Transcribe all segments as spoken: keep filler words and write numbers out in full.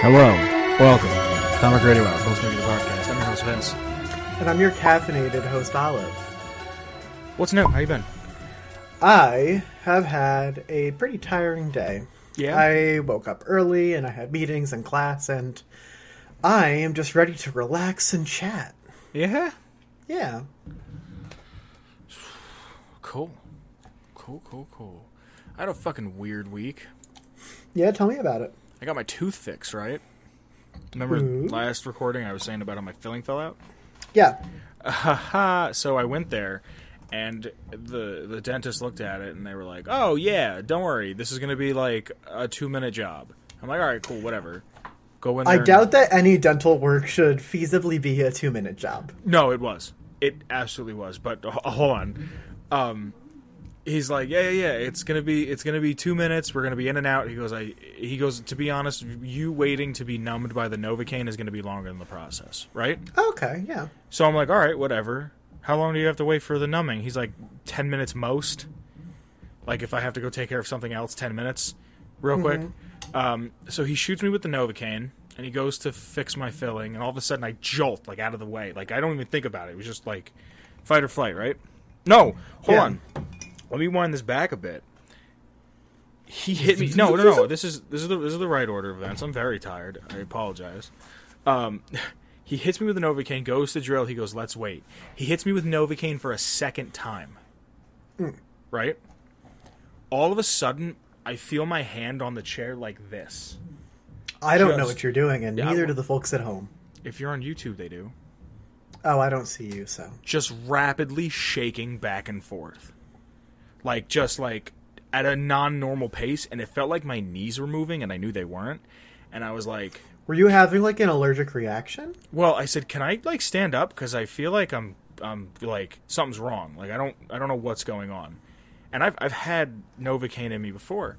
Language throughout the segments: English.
Hello, welcome to Comic Radio Hour, Post Movie the Podcast. I'm your host Vince. And I'm your caffeinated host Olive. What's new? How you been? I have had a pretty tiring day. Yeah? I woke up early and I had meetings and class and I am just ready to relax and chat. Yeah? Yeah. Cool. Cool, cool, cool. I had a fucking weird week. Yeah, tell me about it. I got my tooth fixed, right? Remember Ooh. last recording I was saying about how my filling fell out? Yeah. Haha. So I went there, and the the dentist looked at it, and they were like, "Oh yeah, don't worry, this is gonna be like a two minute job." I'm like, "All right, cool, whatever." Go in there. I and- doubt that any dental work should feasibly be a two minute job. No, it was. It absolutely was. But h- hold on. Um, he's like, yeah, yeah, yeah. It's gonna be, it's gonna be two minutes. We're gonna be in and out. He goes, I. He goes. To be honest, you waiting to be numbed by the Novocaine is gonna be longer than the process, right? Okay, yeah. So I'm like, all right, whatever. How long do you have to wait for the numbing? He's like, ten minutes most. Like if I have to go take care of something else, ten minutes, real quick. Um, so he shoots me with the Novocaine. And he goes to fix my filling, and all of a sudden I jolt, like, out of the way. Like, I don't even think about it. It was just, like, fight or flight, right? No! Hold Yeah. on. Let me wind this back a bit. He hit me... No, no, no. This is this is the, this is the right order of events. I'm very tired. I apologize. Um, he hits me with the Novocaine, goes to drill. He goes, let's wait. He hits me with Novocaine for a second time. Mm. Right? All of a sudden, I feel my hand on the chair like this. I don't know Just- what you're doing, and Yeah, neither I- do the folks at home. If you're on YouTube, they do. Oh, I don't see you, so. Just rapidly shaking back and forth. Like, just like at a non-normal pace, and it felt like my knees were moving, and I knew they weren't. And I was like, Were you having, like, an allergic reaction? well, I said, can I, like, stand up? Because I feel like I'm, I'm, like, something's wrong. Like, I don't, I don't know what's going on. And I've, I've had Novocaine in me before.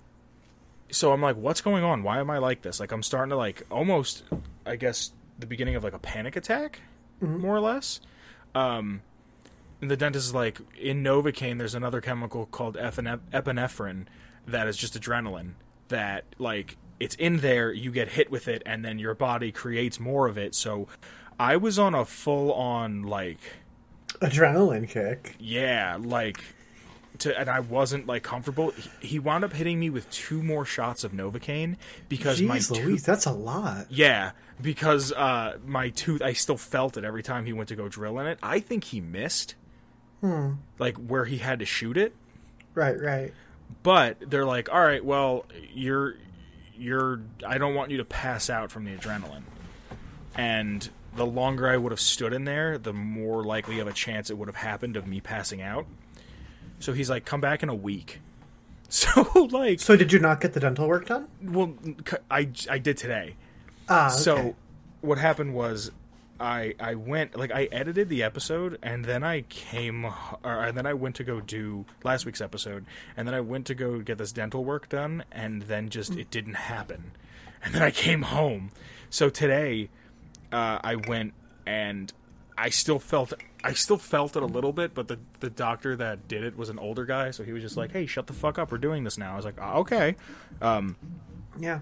So I'm like, what's going on? Why am I like this? Like, I'm starting to, like, almost, I guess, the beginning of, like, a panic attack, more or less. Um, and the dentist is like, in Novocaine, there's another chemical called epine- epinephrine that is just adrenaline. That, like, it's in there, you get hit with it, and then your body creates more of it. So I was on a full-on, like, Adrenaline kick. yeah, like... To, and I wasn't like comfortable. He, he wound up hitting me with two more shots of Novocaine because my Jeez tooth. Louise, that's a lot. Yeah, because uh, my tooth. I still felt it every time he went to go drill in it. I think he missed, Hmm. like where he had to shoot it. Right, right. But they're like, all right, well, you're, you're. I don't want you to pass out from the adrenaline. And the longer I would have stood in there, the more likely of a chance it would have happened of me passing out. So he's like, come back in a week. So, like... So did you not get the dental work done? Well, I, I did today. Ah, okay. So what happened was I I went... Like, I edited the episode, and then I came... Or, and then I went to go do last week's episode, and then I went to go get this dental work done, and then just it didn't happen. And then I came home. So today, uh, I went, and I still felt... I still felt it a little bit, but the, the doctor that did it was an older guy, so he was just like, hey, shut the fuck up, we're doing this now. I was like, oh, okay. Um, Yeah.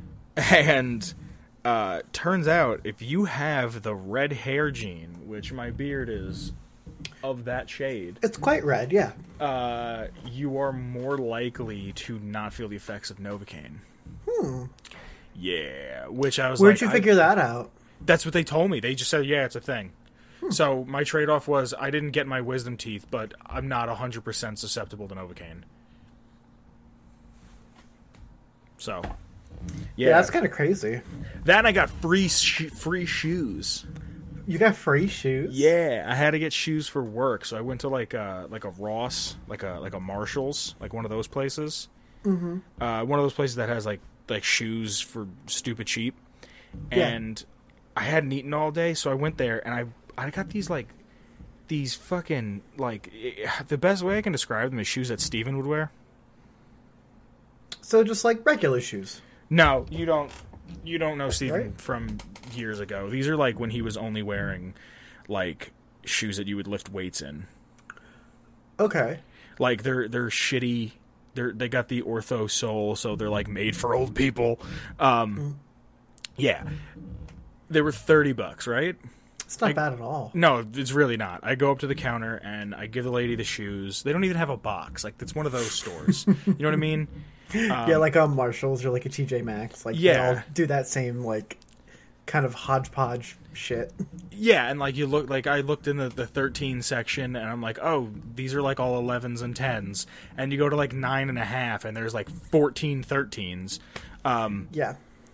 and uh, turns out, if you have the red hair gene, which my beard is of that shade, It's quite red, yeah. uh, you are more likely to not feel the effects of Novocaine. Hmm. Yeah, which I was Where'd like... you I- figure that out? That's what they told me. They just said, yeah, it's a thing. So my trade-off was I didn't get my wisdom teeth, but I'm not one hundred percent susceptible to Novocaine. So, yeah. Yeah, that's kind of crazy. That and I got free sh- free shoes. You got free shoes? Yeah, I had to get shoes for work, so I went to like a like a Ross, like a like a Marshalls, like one of those places. Mm-hmm. Uh, one of those places that has like like shoes for stupid cheap. Yeah. And I hadn't eaten all day, so I went there and I I got these like these fucking like the best way I can describe them is shoes that Steven would wear. So just like regular shoes. No, you don't. You don't know Steven Right. from years ago. These are like when he was only wearing like shoes that you would lift weights in. Okay. Like they're they're shitty. They're they got the ortho sole, so they're like made for old people. Um, Yeah. They were thirty bucks, right? It's not I, bad at all. No, it's really not. I go up to the counter and I give the lady the shoes. They don't even have a box. Like, it's one of those stores. You know what I mean? Um, yeah, like a Marshalls or like a T J Maxx. Like, yeah. they all do that same, like, kind of hodgepodge shit. Yeah, and like you look, like I looked in the, the thirteen section and I'm like, oh, these are like all elevens and tens. And you go to like nine and a half and there's like fourteen thirteens. Um, yeah.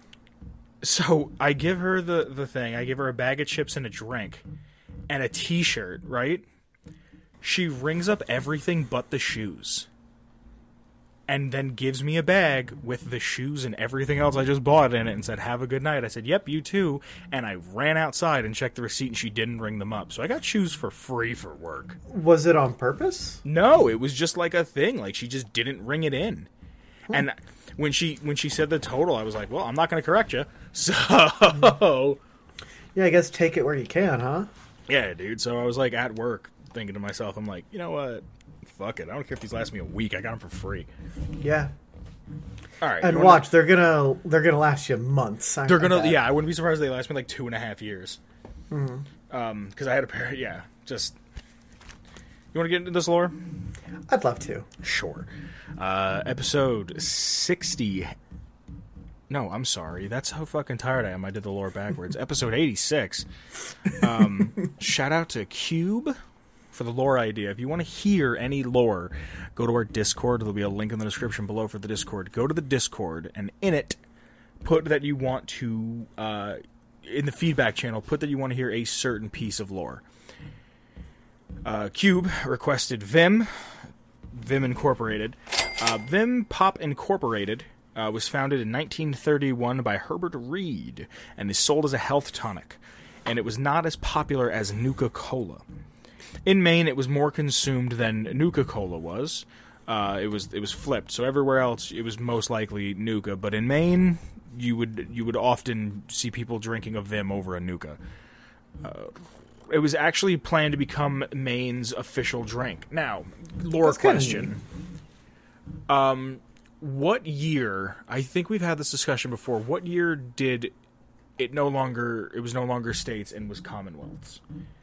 So I give her the, the thing. I give her a bag of chips and a drink and a t-shirt, right? She rings up everything but the shoes. And then gives me a bag with the shoes and everything else I just bought in it and said, have a good night. I said, yep, you too. And I ran outside and checked the receipt and she didn't ring them up. So I got shoes for free for work. Was it on purpose? No, it was just like a thing. Like she just didn't ring it in. Hmm. And when she when she said the total, I was like, well, I'm not going to correct you. So... Yeah, I guess take it where you can, huh? Yeah, dude. So I was like at work thinking to myself, I'm like, you know what? Fuck it. I don't care if these last me a week. I got them for free. Yeah. All right. And watch, they're gonna they're gonna last you months. They're gonna, yeah. I wouldn't be surprised if they last me like two and a half years. Mm-hmm. Um, because I had a pair. Yeah, just. You want to get into this lore? I'd love to. Sure. Uh, episode sixty. No, I'm sorry. That's how fucking tired I am. I did the lore backwards. Episode eighty-six. Um, shout out to Cube for the lore idea. If you want to hear any lore, go to our Discord. There'll be a link in the description below for the Discord. Go to the Discord, and in it, put that you want to, uh, in the feedback channel, put that you want to hear a certain piece of lore. Uh, Cube requested Vim, Vim Incorporated. Uh, Vim Pop Incorporated uh, was founded in nineteen thirty-one by Herbert Reed and is sold as a health tonic, and it was not as popular as Nuka-Cola. In Maine, it was more consumed than Nuka-Cola was. Uh, it was it was flipped. So everywhere else, it was most likely Nuka. But in Maine, you would you would often see people drinking a Vim over a Nuka. Uh, it was actually planned to become Maine's official drink. Now, lore That's question. Um, what year? I think we've had this discussion before. What year did it no longer? It was no longer states and was commonwealths.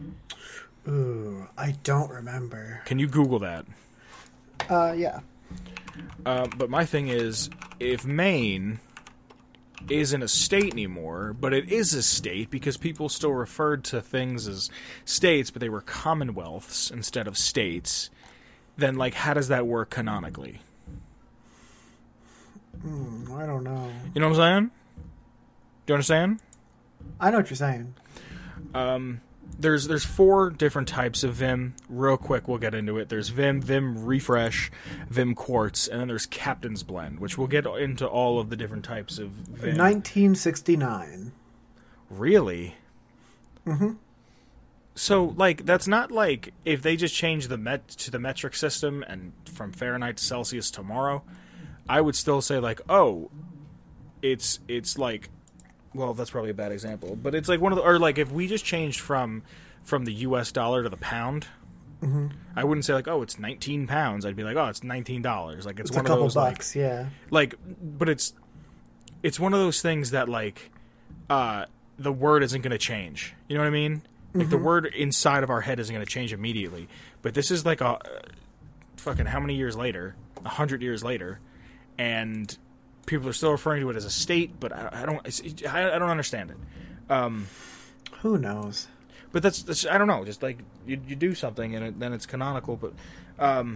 Ooh, I don't remember. Can you Google that? Uh, yeah. Uh, but my thing is, if Maine isn't a state anymore, but it is a state because people still referred to things as states, but they were commonwealths instead of states, then, like, how does that work canonically? Mm, I don't know. You know what I'm saying? Do you understand? I know what you're saying. Um... There's there's four different types of Vim. Real quick, we'll get into it. There's Vim, Vim Refresh, Vim Quartz, and then there's Captain's Blend, which we'll get into all of the different types of Vim. nineteen sixty-nine. Really? Mm-hmm. So, like, that's not like if they just change the met to the metric system and from Fahrenheit to Celsius tomorrow, I would still say, like, oh, it's it's like... Well, that's probably a bad example, but it's like one of the, or like if we just changed from from the U S dollar to the pound, mm-hmm. I wouldn't say like, oh, it's nineteen pounds. I'd be like, oh, it's nineteen dollars. Like it's, it's one a couple of those bucks, like, yeah. Like, but it's it's one of those things that like uh, the word isn't going to change. You know what I mean? Like mm-hmm. the word inside of our head isn't going to change immediately. But this is like a uh, fucking how many years later? A hundred years later, and people are still referring to it as a state, but I, I don't. It's, I, I don't understand it. Um, Who knows? But that's, that's I don't know. Just like you, you do something and it, then it's canonical. But um,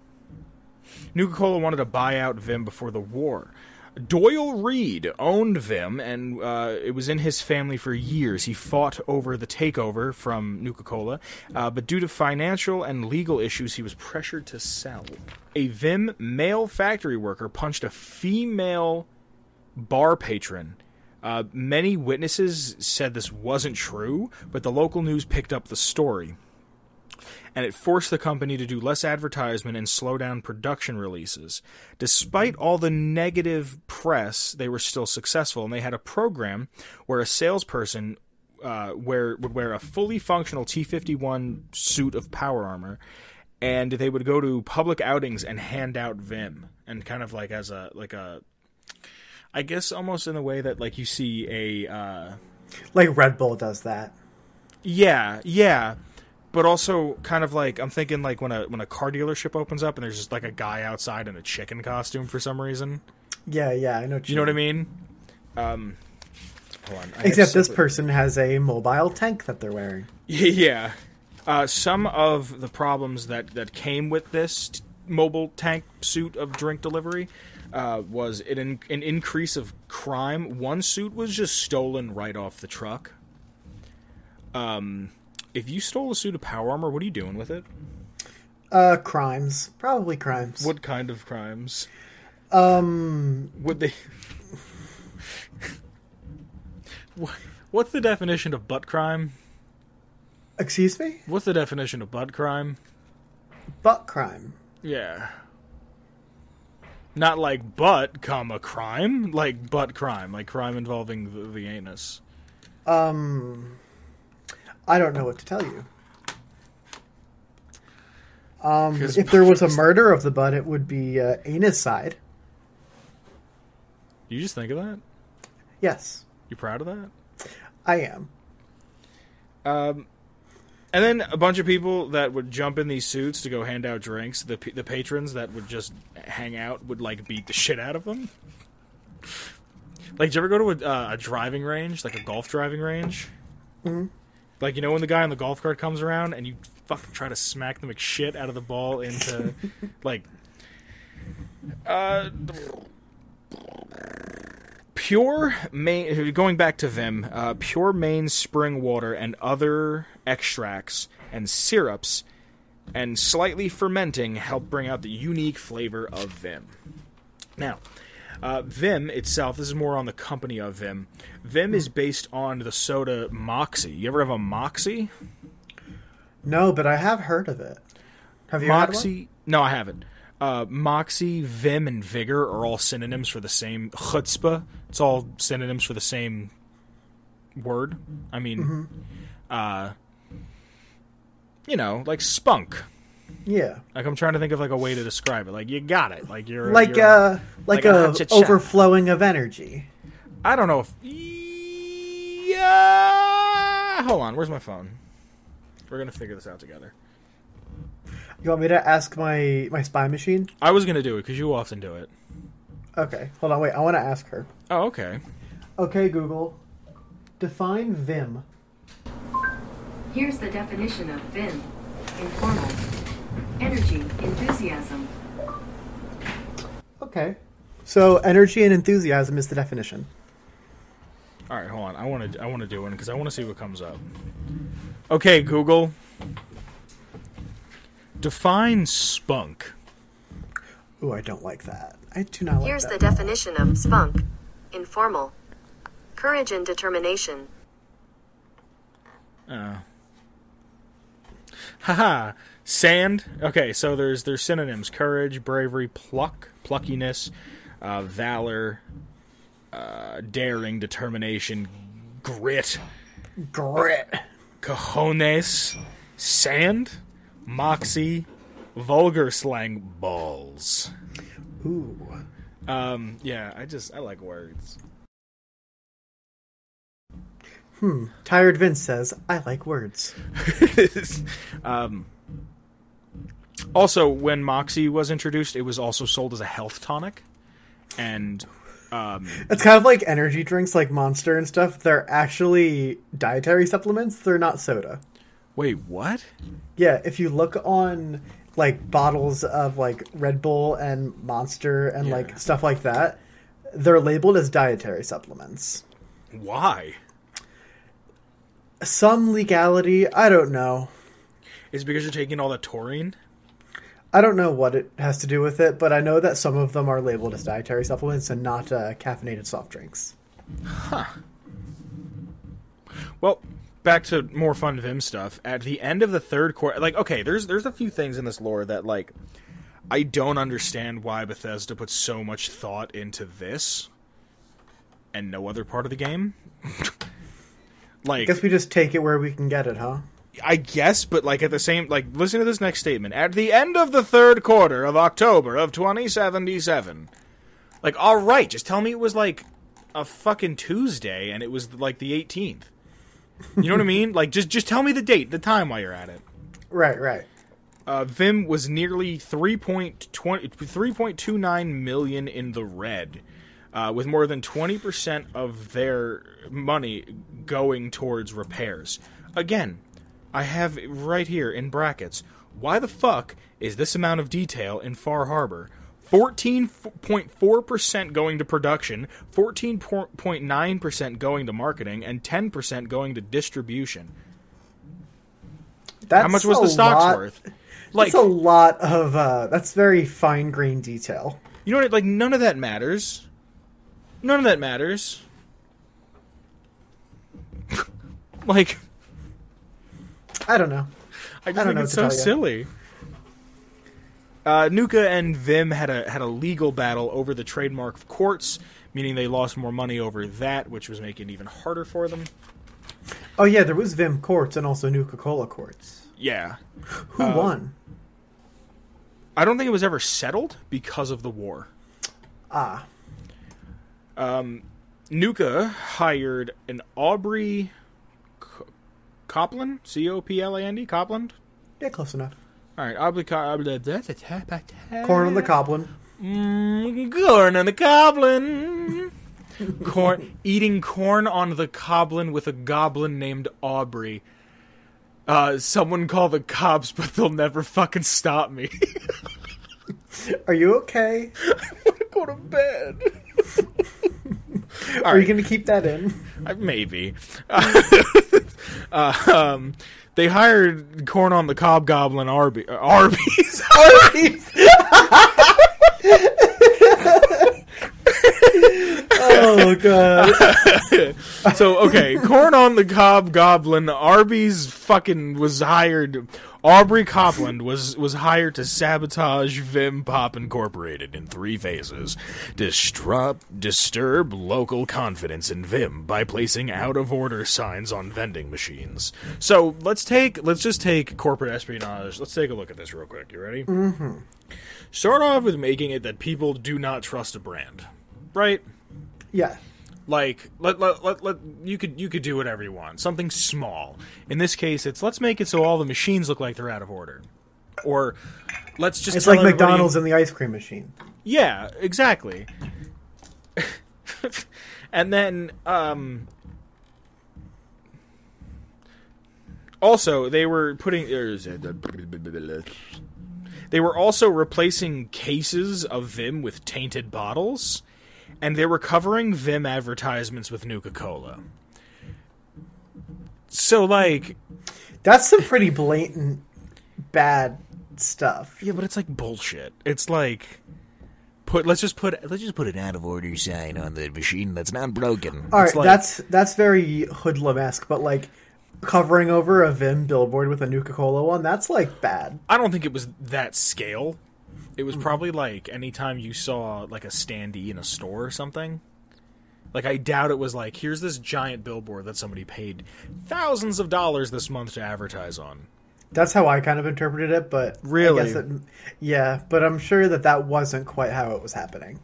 Nuka-Cola wanted to buy out Vim before the war. Doyle Reed owned Vim, and uh, it was in his family for years. He fought over the takeover from Nuka-Cola, uh, but due to financial and legal issues, he was pressured to sell. A Vim male factory worker punched a female bar patron. Uh, many witnesses said this wasn't true, but the local news picked up the story. And it forced the company to do less advertisement and slow down production releases. Despite all the negative press, they were still successful, and they had a program where a salesperson uh, wear, would wear a fully functional T fifty-one suit of power armor, and they would go to public outings and hand out Vim, and kind of like as a like a I guess almost in the way that like you see a uh, Like Red Bull does that. yeah, yeah. But also, kind of like I'm thinking, like when a when a car dealership opens up and there's just like a guy outside in a chicken costume for some reason. Yeah, yeah, I know. What You know what I mean? Um, hold on. I have Except this separate- person has a mobile tank that they're wearing. Yeah. Uh, some of the problems that, that came with this t- mobile tank suit of drink delivery uh, was an, in- an increase of crime. One suit was just stolen right off the truck. Um, if you stole a suit of power armor, what are you doing with it? Uh, crimes. Probably crimes. What kind of crimes? Um, Would they... What- What's the definition of butt crime? excuse me? What's the definition of butt crime? Butt crime. Yeah. Not like butt, comma, crime. Like butt crime. Like crime involving the, the anus. Um, I don't know what to tell you. Um, 'Cause if there was a butt- murder of the butt, it would be uh, anucide. You just think of that? Yes, You proud of that? I am. Um, and then a bunch of people that would jump in these suits to go hand out drinks. The the patrons that would just hang out would like beat the shit out of them. Like, did you ever go to a, uh, a driving range, like a golf driving range? Mhm. Like, you know when the guy on the golf cart comes around and you fucking try to smack the McShit out of the ball into, like, uh, pure main. Going back to Vim, uh, pure main spring water and other extracts and syrups and slightly fermenting help bring out the unique flavor of Vim. Now, uh, Vim itself, this is more on the company of Vim. Vim is based on the soda Moxie. You ever have a Moxie? No, but I have heard of it. Have you had one? Moxie? No, I haven't. Uh, Moxie, Vim, and Vigor are all synonyms for the same chutzpah. It's all synonyms for the same word. I mean, Mm-hmm. uh, you know, like spunk. Yeah, Like I'm trying to think of like a way to describe it. Like you got it. Like you're like you're, uh, like, like a a cha-cha. overflowing of energy. I don't know if. Yeah. Hold on. Where's my phone? We're gonna figure this out together. You want me to ask my my spy machine? I was gonna do it because you often do it. Okay, hold on. Wait, I want to ask her. Oh, okay. Okay, Google, define Vim. Here's the definition of Vim. Informal. Energy, enthusiasm. Okay, so energy and enthusiasm is the definition. All right, hold on. I want to. I want to do one because I want to see what comes up. Okay, Google. Define spunk. Ooh, I don't like that. I do not like Here's that. the definition of spunk. Informal. Courage and determination. Uh. Haha. Sand. Okay, so there's there's synonyms: courage, bravery, pluck, pluckiness, uh, valor, uh, daring, determination, grit, Grit. cojones, sand, moxie, vulgar slang, balls. Ooh. Um, yeah, I just I like words. Hmm. Tired Vince says, I like words. um, also, when Moxie was introduced, it was also sold as a health tonic, and um, It's kind of like energy drinks like Monster and stuff. They're actually dietary supplements. They're not soda. wait, what? Yeah, if you look on like bottles of like Red Bull and Monster and Yeah. like stuff like that, they're labeled as dietary supplements. Why? Some legality, I don't know. Is it because you're taking all that taurine? I don't know what it has to do with it, but I know that some of them are labeled as dietary supplements and not uh, caffeinated soft drinks. Well, back to more fun Vim stuff. At the end of the third quarter, like, okay, there's there's a few things in this lore that, like, I don't understand why Bethesda put so much thought into this and no other part of the game. Like, I guess we just take it where we can get it, huh? I guess, but, like, at the same, like, listen to this next statement. At the end of the third quarter of October of twenty seventy-seven, Like, all right, just tell me it was like a fucking Tuesday and it was like the eighteenth. You know what I mean? Like, just just tell me the date, the time while you're at it. Right, right. Uh, Vim was nearly three point two nine million in the red, uh, with more than twenty percent of their money going towards repairs. Again, I have right here in brackets, why the fuck is this amount of detail in Far Harbor? fourteen point four percent going to production, fourteen point nine percent going to marketing, and ten percent going to distribution. That's How much was a the stocks lot, worth? Like, that's a lot of, uh, that's very fine grain detail. you know what? Like, none of that matters. None of that matters. Like, I don't know. I just I don't think know it's what so to tell ya. silly. Uh, Nuka and Vim had a had a legal battle over the trademark courts, meaning they lost more money over that, which was making it even harder for them. Oh yeah, there was Vim Quartz and also Nuka-Cola Quartz. Yeah. Who Uh, won? I don't think it was ever settled because of the war. Ah. Um, Nuka hired an Aubrey Co- Copland, C O P L A N D, Copland? Yeah, close enough. All right, Aubrey Copland. Corn on the Coblin. Mm, corn on the Coblin. Corn, eating corn on the Coblin with a goblin named Aubrey. Uh, someone call the cops, but they'll never fucking stop me. Are you okay? I want to go to bed. Are you going to keep that in? Uh, maybe. uh, um, they hired corn on the cob goblin Arby, uh, Arby's. Arby's! Oh, God. So, okay, corn on the cob goblin Arby's fucking was hired. Aubrey Copland was, was hired to sabotage Vim Pop Incorporated in three phases. Disrupt, disturb local confidence in Vim by placing out-of-order signs on vending machines. So, let's take, let's just take corporate espionage. Let's take a look at this real quick. You ready? Mm-hmm. Start off with making it that people do not trust a brand. Right? Yeah. Like, let, let, let, let, you could you could do whatever you want. Something small. In this case, it's let's make it so all the machines look like they're out of order. Or let's just It's tell like everybody- McDonald's and the ice cream machine. Yeah, exactly. And then, um... also, they were putting... They were also replacing cases of Vim with tainted bottles, and they were covering Vim advertisements with Nuka-Cola. So, like... That's some pretty blatant bad stuff. Yeah, but it's like bullshit. It's like... Put let's just put let's just put an out of order sign on the machine that's not broken. All right, It's like, that's that's very hoodlum-esque, but like covering over a Vim billboard with a Nuka-Cola one, that's like bad. I don't think it was that scale. It was probably like anytime you saw like a standee in a store or something. Like, I doubt it was like, here's this giant billboard that somebody paid thousands of dollars this month to advertise on. That's how I kind of interpreted it, but Really? I guess it, yeah, but I'm sure that that wasn't quite how it was happening.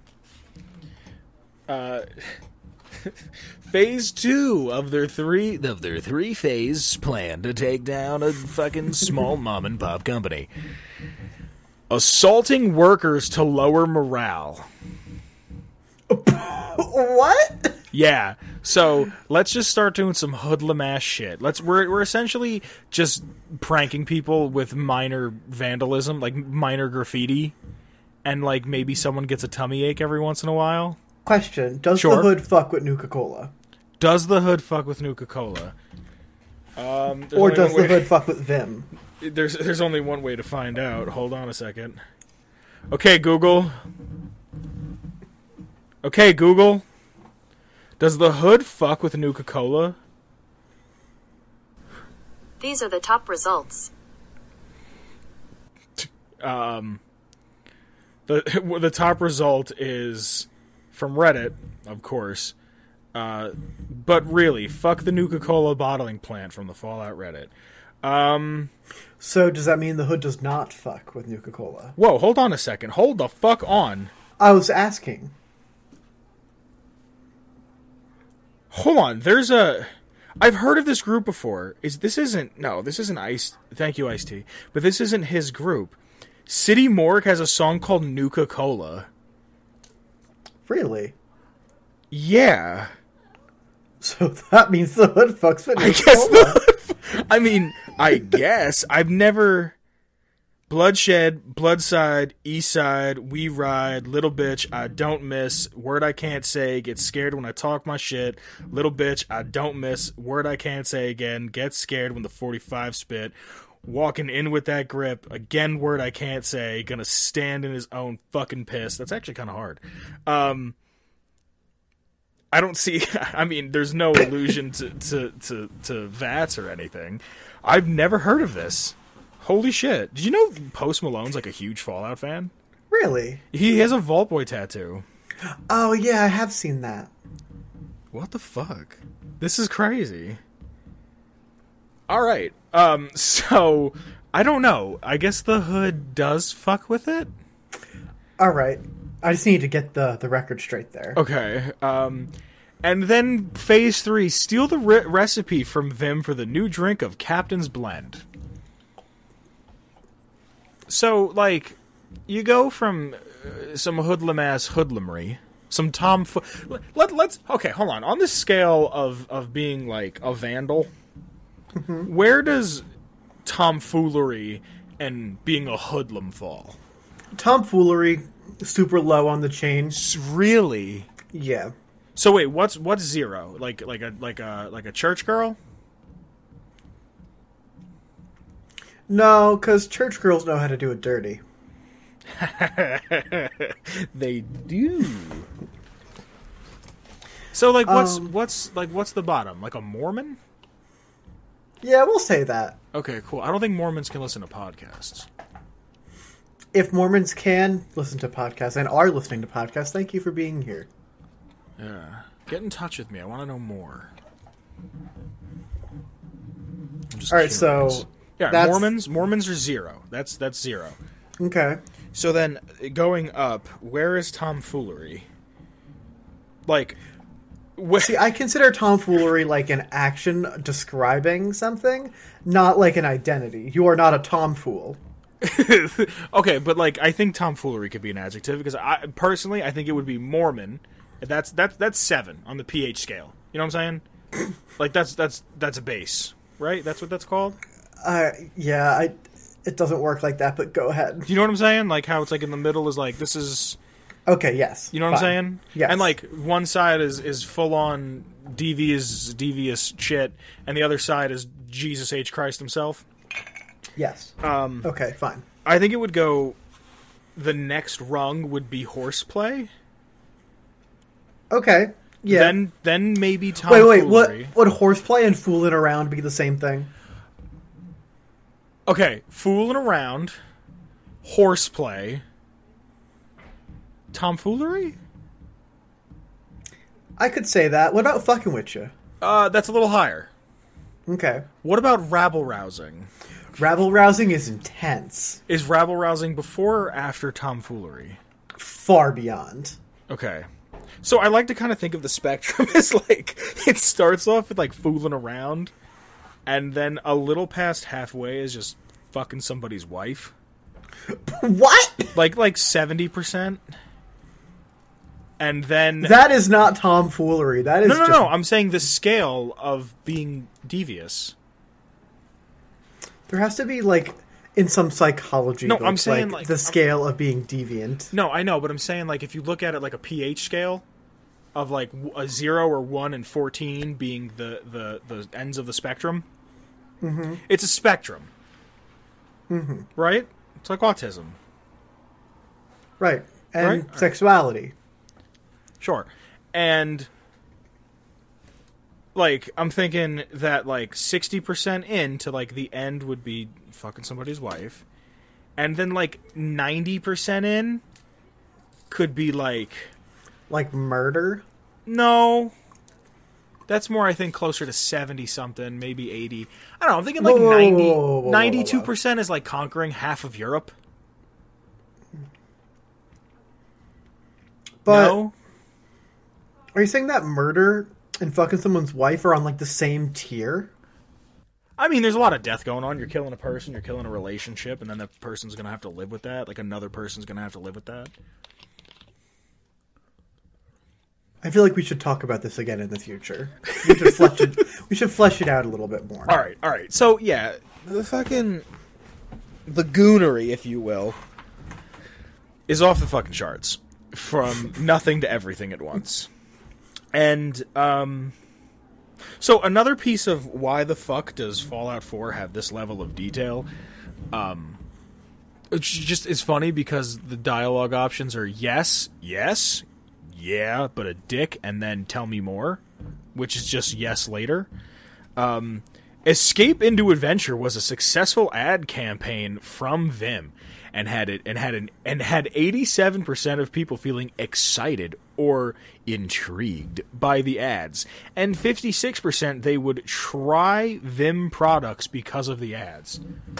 Uh, phase two of their three of their three phase plan to take down a fucking small mom and pop company. Assaulting workers to lower morale. What? Yeah. So let's just start doing some hoodlum ass shit. Let's we're we're essentially just pranking people with minor vandalism, like minor graffiti, and like maybe someone gets a tummy ache every once in a while. Question: Does Sure. the hood fuck with Nuka-Cola, Does the hood fuck with Nuka-Cola? Um, there's or only does one the way- hood fuck with Vim? There's there's only one way to find out. Hold on a second. Okay, Google. Okay, Google. Does the hood fuck with Nuka-Cola? These are the top results. Um, the the top result is from Reddit, of course. Uh, but really, fuck the Nuka-Cola bottling plant from the Fallout Reddit. Um, So does that mean the hood does not fuck with Nuka-Cola? whoa, hold on a second. Hold the fuck on. I was asking. Hold on, there's a. I've heard of this group before. Is this isn't no? This isn't Ice. Thank you, Ice T. But this isn't his group. City Morgue has a song called Nuka Cola. Really? Yeah. So that means the hood fucks with I Nuka guess Cola. the, I mean, I guess. I've never... Bloodshed, Bloodside, Eastside, We Ride, Little Bitch, I Don't Miss, Word I Can't Say, Get Scared When I Talk My Shit, Little Bitch, I Don't Miss, Word I Can't Say Again, Get Scared When the forty-five Spit, Walking In With That Grip, Again Word I Can't Say, Gonna Stand in His Own Fucking Piss. That's actually kind of hard. Um... I don't see. I mean, there's no allusion to, to, to, to Vats or anything. I've never heard of this. Holy shit. Did you know Post Malone's like a huge Fallout fan? Really? He has a Vault Boy tattoo. Oh, yeah, I have seen that. What the fuck? This is crazy. Alright. Um, so, I don't know. I guess the hood does fuck with it? Alright. I just need to get the, the record straight there. Okay. Um, and then phase three, steal the re- recipe from Vim for the new drink of Captain's Blend. So, like, you go from uh, some hoodlum-ass hoodlumry, some tomfo... Let, let's... Okay, hold on. On this scale of, of being, like, a vandal, mm-hmm. where does tomfoolery and being a hoodlum fall? Tomfoolery... super low on the chain. Really? Yeah. So wait, what's what's zero? Like like a like a like a church girl? No, because church girls know how to do it dirty. They do. So like what's um, what's like what's the bottom? Like a Mormon? Yeah, we'll say that. Okay, cool. I don't think Mormons can listen to podcasts. If Mormons can listen to podcasts and are listening to podcasts, thank you for being here. Yeah. Get in touch with me. I want to know more. I'm just All right, curious. so yeah, that's... Mormons. Mormons are zero. That's that's zero. Okay. So then, going up, where is tomfoolery? Like, wh- see, I consider tomfoolery like an action describing something, not like an identity. You are not a tomfool. Okay, but like I think tomfoolery could be an adjective because I personally I think it would be Mormon. That's that's that's seven on the pH scale. You know what I'm saying? Like that's that's that's a base, right? That's what that's called. Uh, yeah, I. It doesn't work like that, but go ahead. You know what I'm saying? Like how it's like in the middle is like this is. Okay. Yes. You know what fine. I'm saying? Yes. And like one side is is full on devious devious shit, and the other side is Jesus H Christ himself. Yes. Um. Okay. Fine. I think it would go. The next rung would be horseplay. Okay. Yeah. Then, then maybe wait, tomfoolery. wait. What would horseplay and fooling around be the same thing? Okay, fooling around, horseplay, tomfoolery. I could say that. What about fucking with you? Uh, that's a little higher. Okay. What about rabble rousing? Rabble rousing is intense. Is rabble rousing before or after tomfoolery? Far beyond. Okay. So I like to kind of think of the spectrum as like, it starts off with like fooling around, and then a little past halfway is just fucking somebody's wife. What? Like, like seventy percent. And then... That is not tomfoolery. That is No, no, just... no. I'm saying the scale of being devious. There has to be, like, in some psychology, No, book, I'm saying, like, like, the I'm- scale of being deviant. No, I know, but I'm saying, like, if you look at it like a pH scale of, like, w- a zero or one and fourteen being the, the, the ends of the spectrum, Mm-hmm. it's a spectrum. Mm-hmm. Right? It's like autism. Right. And Right? sexuality. Sure. And, like, I'm thinking that, like, sixty percent in to, like, the end would be fucking somebody's wife. And then, like, ninety percent in could be, like... Like murder? No. That's more, I think, closer to seventy-something, maybe eighty. I don't know, I'm thinking, like, Whoa, whoa, ninety, whoa, whoa, whoa, whoa, ninety-two percent is, like, conquering half of Europe. But No? are you saying that murder and fucking someone's wife are on like the same tier. I mean, there's a lot of death going on. You're killing a person, you're killing a relationship, and then the person's going to have to live with that. Like, another person's going to have to live with that. I feel like we should talk about this again in the future. We should flesh it, we should flesh it out a little bit more. All right, all right. So, yeah, the fucking... the goonery, if you will, is off the fucking charts. From nothing to everything at once. And, um... so, another piece of why the fuck does Fallout four have this level of detail, um... which just is funny because the dialogue options are yes, yes, yeah, but a dick, and then tell me more, which is just yes later. Um, Escape into Adventure was a successful ad campaign from Vim, and had it and had an and had eighty-seven percent of people feeling excited or intrigued by the ads, and fifty-six percent they would try Vim products because of the ads.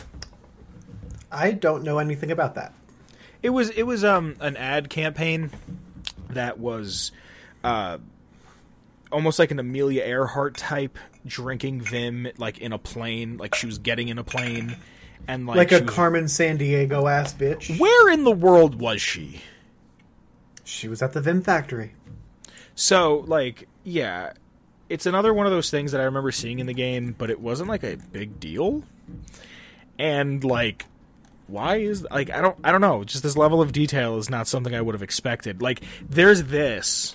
I don't know anything about that. It was it was um an ad campaign that was uh almost like an Amelia Earhart type, drinking Vim like in a plane, like she was getting in a plane, and like like a was... Carmen Sandiego ass bitch. Where in the world was she? She was at the Vim factory. So like yeah, it's another one of those things that I remember seeing in the game, but it wasn't like a big deal, and like. Why is like I don't I don't know, just this level of detail is not something I would have expected. Like there's this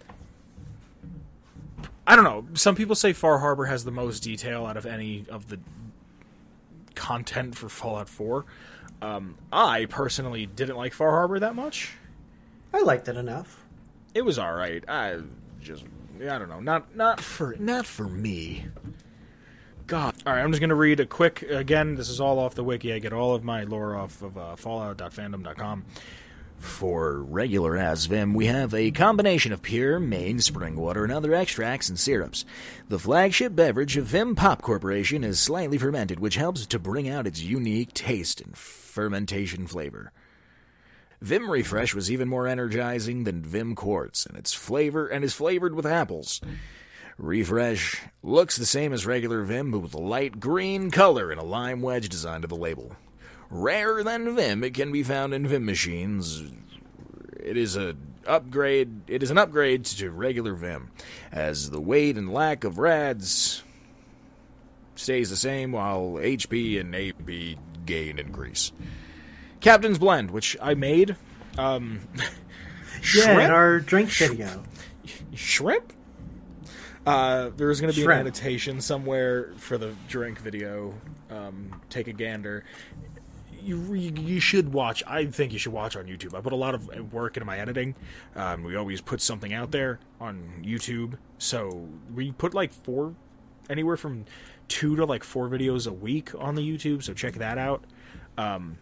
I don't know, some people say Far Harbor has the most detail out of any of the content for Fallout four. Um, I personally didn't like Far Harbor that much. I liked it enough. It was alright. I just I don't know, not not for not for me. God. All right, I'm just going to read a quick, again, this is all off the wiki. I get all of my lore off of uh, fallout dot fandom dot com. For regular as Vim, we have a combination of pure Maine spring water and other extracts and syrups. The flagship beverage of Vim Pop Corporation is slightly fermented, which helps to bring out its unique taste and fermentation flavor. Vim Refresh was even more energizing than Vim Quartz, and its flavor and is flavored with apples. Refresh looks the same as regular Vim, but with a light green color and a lime wedge design to the label. Rarer than Vim, it can be found in Vim machines. It is a upgrade. It is an upgrade to regular Vim, as the weight and lack of rads stays the same, while H P and A P gain increase. Captain's Blend, which I made. Um, yeah, in our drink video. Shrimp? Uh, there's going to be Shrimp. an annotation somewhere for the drink video. Um, take a gander. You, you you should watch. I think you should watch on YouTube. I put a lot of work into my editing. Um, we always put something out there on YouTube. So we put like four, anywhere from two to like four videos a week on the YouTube. So check that out. Um,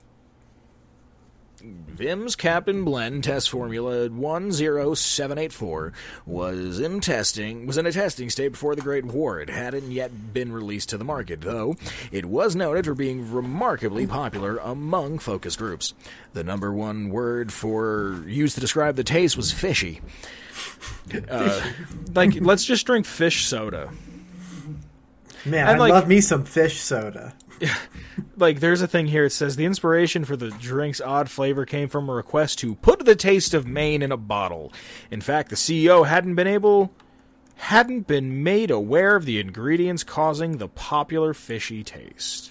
Vim's Captain Blend test formula one zero seven eight four was in testing was in a testing state before the Great War. It hadn't yet been released to the market, though it was noted for being remarkably popular among focus groups. The number one word for used to describe the taste was fishy. Uh, like, let's just drink fish soda. Man, And, I like- love me some fish soda. Like, there's a thing here. It says, the inspiration for the drink's odd flavor came from a request to put the taste of Maine in a bottle. In fact, the C E O hadn't been able... hadn't been made aware of the ingredients causing the popular fishy taste.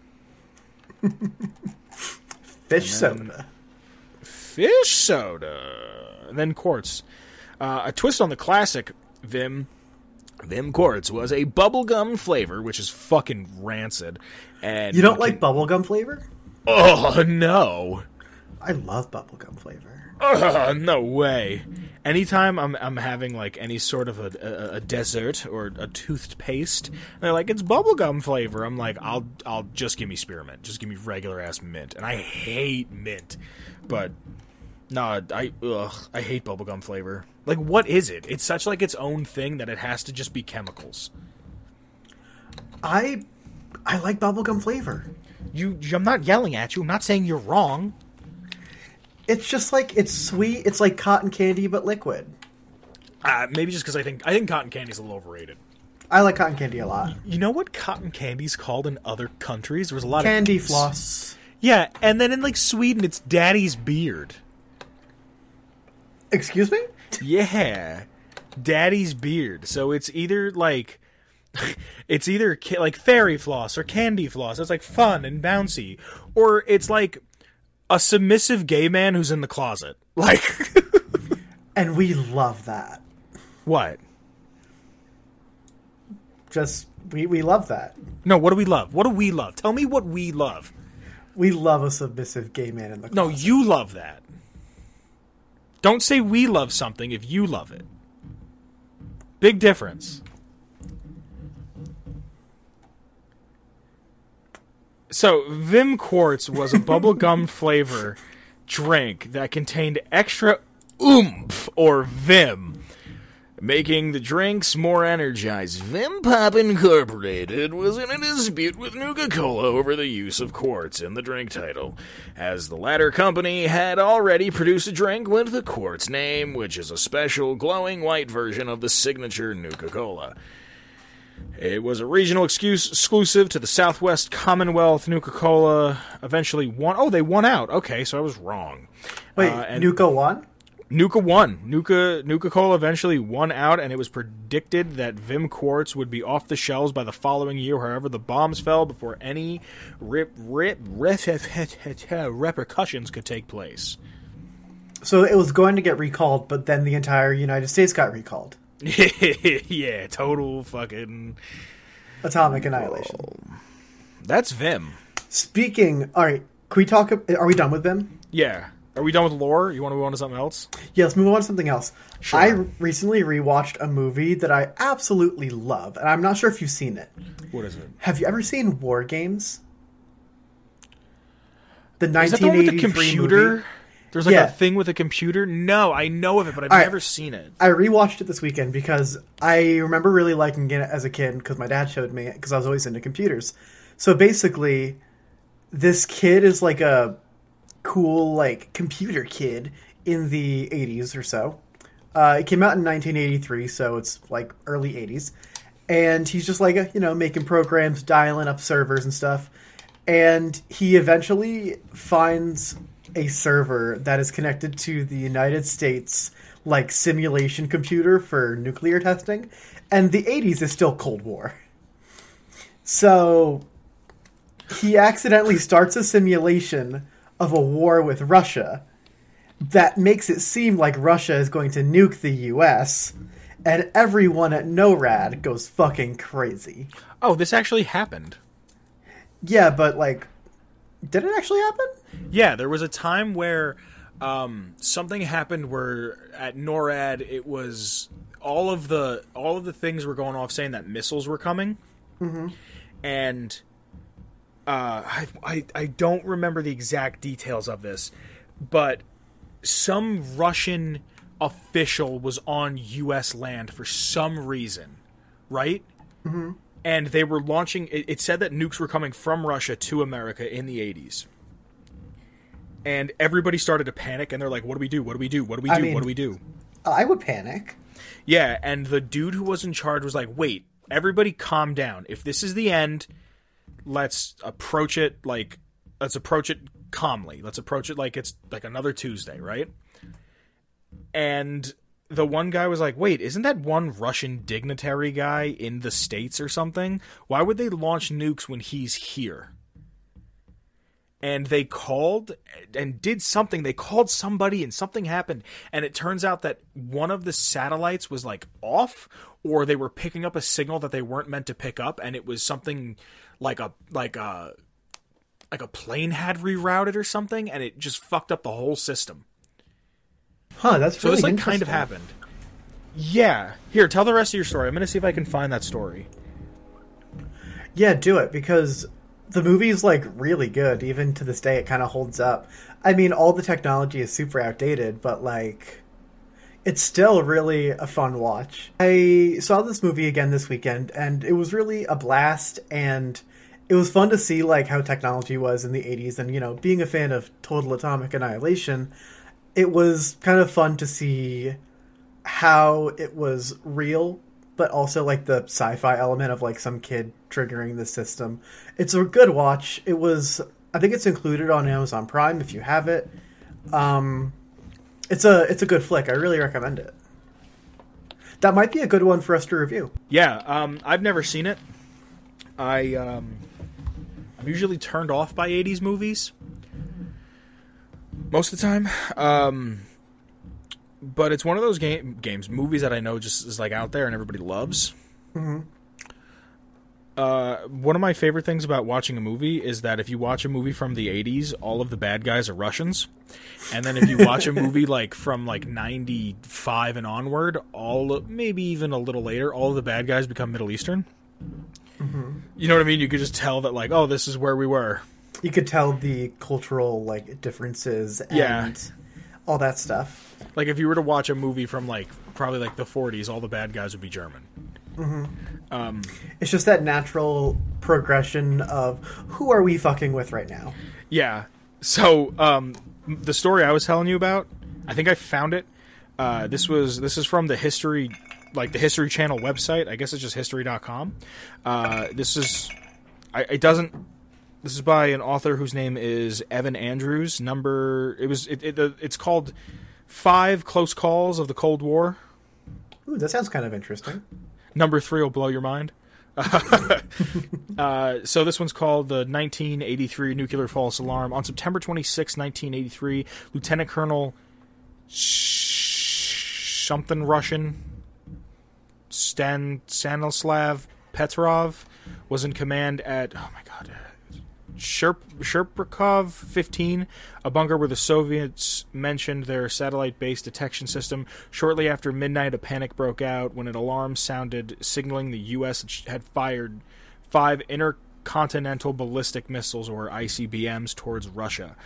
Fish then- soda. Fish soda. And then quartz. Uh, a twist on the classic Vim... Vim Quartz was a bubblegum flavor, which is fucking rancid. And You don't can- like bubblegum flavor? Oh, no. I love bubblegum flavor. Ugh, no way. Anytime I'm I'm having like any sort of a, a, a dessert or a toothpaste, and they're like, it's bubblegum flavor. I'm like, I'll I'll just give me spearmint. Just give me regular ass mint. And I hate mint. But no, I ugh, I hate bubblegum flavor. Like, what is it? It's such like its own thing that it has to just be chemicals. I I like bubblegum flavor. You I'm not yelling at you. I'm not saying you're wrong. It's just like, it's sweet. It's like cotton candy, but liquid. Uh, maybe just because I think I think cotton candy's a little overrated. I like cotton candy a lot. You know what cotton candy's called in other countries? There was a lot Candy of floss. Yeah, and then in like Sweden, it's daddy's beard. Excuse me? Yeah, daddy's beard. So it's either like, it's either ca- like fairy floss or candy floss. It's like fun and bouncy, or it's like a submissive gay man who's in the closet. Like, And we love that. what? Just, we, we love that. No, what do we love? What do we love? Tell me what we love. We love a submissive gay man in the No, closet. you love that. Don't say we love something if you love it. Big difference. So, Vim Quartz was a bubblegum flavor drink that contained extra oomph, or Vim, making the drinks more energized. Vim Pop Incorporated was in a dispute with Nuka-Cola over the use of quartz in the drink title, as the latter company had already produced a drink with the quartz name, which is a special glowing white version of the signature Nuka-Cola. It was a regional excuse exclusive to the Southwest Commonwealth. Nuka-Cola eventually won. Oh, they won out. Okay, so I was wrong. Wait, Uh, and- Nuka won? Nuka won. Nuka Nuka-Cola eventually won out, and it was predicted that Vim Quartz would be off the shelves by the following year. However, the bombs fell before any rip, rip, rip, repercussions could take place. So it was going to get recalled, but then the entire United States got recalled. Yeah, total fucking... Atomic annihilation. That's Vim. Speaking, all right, can we talk? Are we done with them? Yeah. Are we done with lore? You want to move on to something else? Yeah, let's move on to something else. Sure. I recently rewatched a movie that I absolutely love, and I'm not sure if you've seen it. What is it? Have you ever seen War Games? The Is that the one with the nineteen eighty-three computer? movie. There's like Yeah. a thing with a computer? No, I know of it, but I've All right. never seen it. I rewatched it this weekend because I remember really liking it as a kid because my dad showed me because I was always into computers. So basically, this kid is like a cool like computer kid in the eighties or so. Uh, it came out in nineteen eighty-three, so it's like early eighties. And he's just like, a, you know, making programs, dialing up servers and stuff. And he eventually finds a server that is connected to the United States like simulation computer for nuclear testing. And the eighties is still Cold War. So he accidentally starts a simulation of a war with Russia that makes it seem like Russia is going to nuke the U S, and everyone at NORAD goes fucking crazy. Oh, this actually happened. Yeah, but like, did it actually happen? Yeah, there was a time where um, something happened where at NORAD it was all of the all of the things were going off saying that missiles were coming, mm-hmm. and uh, I, I I don't remember the exact details of this, but some Russian official was on U S land for some reason, right? Mm-hmm. And they were launching... It, it said that nukes were coming from Russia to America in the eighties. And everybody started to panic, and they're like, what do we do? What do we do? What do we do? I mean, what do we do? I would panic. Yeah, and the dude who was in charge was like, wait, everybody calm down. If this is the end, let's approach it like... Let's approach it calmly. Let's approach it like it's like another Tuesday, right? And the one guy was like, wait, isn't that one Russian dignitary guy in the States or something? Why would they launch nukes when he's here? And they called and did something. They called somebody and something happened. And it turns out that one of the satellites was like off, or they were picking up a signal that they weren't meant to pick up. And it was something like a, like a, like a plane had rerouted or something. And it just fucked up the whole system. Huh, that's So really this like kind of interesting. happened. Yeah. Here, tell the rest of your story. I'm going to see if I can find that story. Yeah, do it, because the movie's like really good. Even to this day, it kind of holds up. I mean, all the technology is super outdated, but like, it's still really a fun watch. I saw this movie again this weekend, and it was really a blast, and it was fun to see like how technology was in the eighties. And, you know, being a fan of Total Atomic Annihilation, it was kind of fun to see how it was real, but also like the sci-fi element of like some kid triggering the system. It's a good watch. It was, I think it's included on Amazon Prime if you have it. Um, it's a it's a good flick. I really recommend it. That might be a good one for us to review. Yeah, um, I've never seen it. I um, I'm usually turned off by eighties movies most of the time. Um, but it's one of those game, games, movies that I know just is like out there and everybody loves. Mm-hmm. Uh, one of my favorite things about watching a movie is that if you watch a movie from the eighties, all of the bad guys are Russians. And then if you watch a movie like from like ninety-five and onward, all maybe even a little later, all of the bad guys become Middle Eastern. Mm-hmm. You know what I mean? You could just tell that like, oh, this is where we were. You could tell the cultural like differences and Yeah. all that stuff. Like if you were to watch a movie from like probably like the forties, all the bad guys would be German. Mm-hmm. Um, it's just that natural progression of who are we fucking with right now? Yeah. So um, the story I was telling you about, I think I found it. Uh, this was this is from the history, like the History Channel website. I guess it's just history dot com. Uh, this is, I, it doesn't. This is by an author whose name is Evan Andrews. Number it was it, it it's called Five Close Calls of the Cold War. Ooh, that sounds kind of interesting. Number three will blow your mind. uh, so this one's called the nineteen eighty-three Nuclear False Alarm. On September twenty-sixth, nineteen eighty-three, Lieutenant Colonel Sh- something Russian Stan Stanislav Petrov was in command at, oh my god, Sherp- Sherprakov fifteen, a bunker where the Soviets mentioned their satellite-based detection system. Shortly after midnight, a panic broke out when an alarm sounded signaling the U S had fired five intercontinental ballistic missiles, or I C B Ms, towards Russia.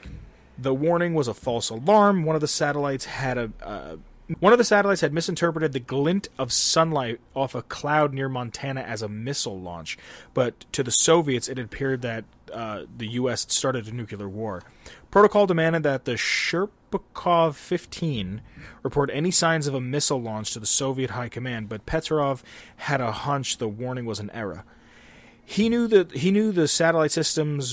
The warning was a false alarm. One of the satellites had a... Uh, One of the satellites had misinterpreted the glint of sunlight off a cloud near Montana as a missile launch, but to the Soviets it appeared that uh, the U S started a nuclear war. Protocol demanded that the Sherpakov fifteen report any signs of a missile launch to the Soviet High Command, but Petrov had a hunch the warning was an error. He knew that he knew the satellite systems.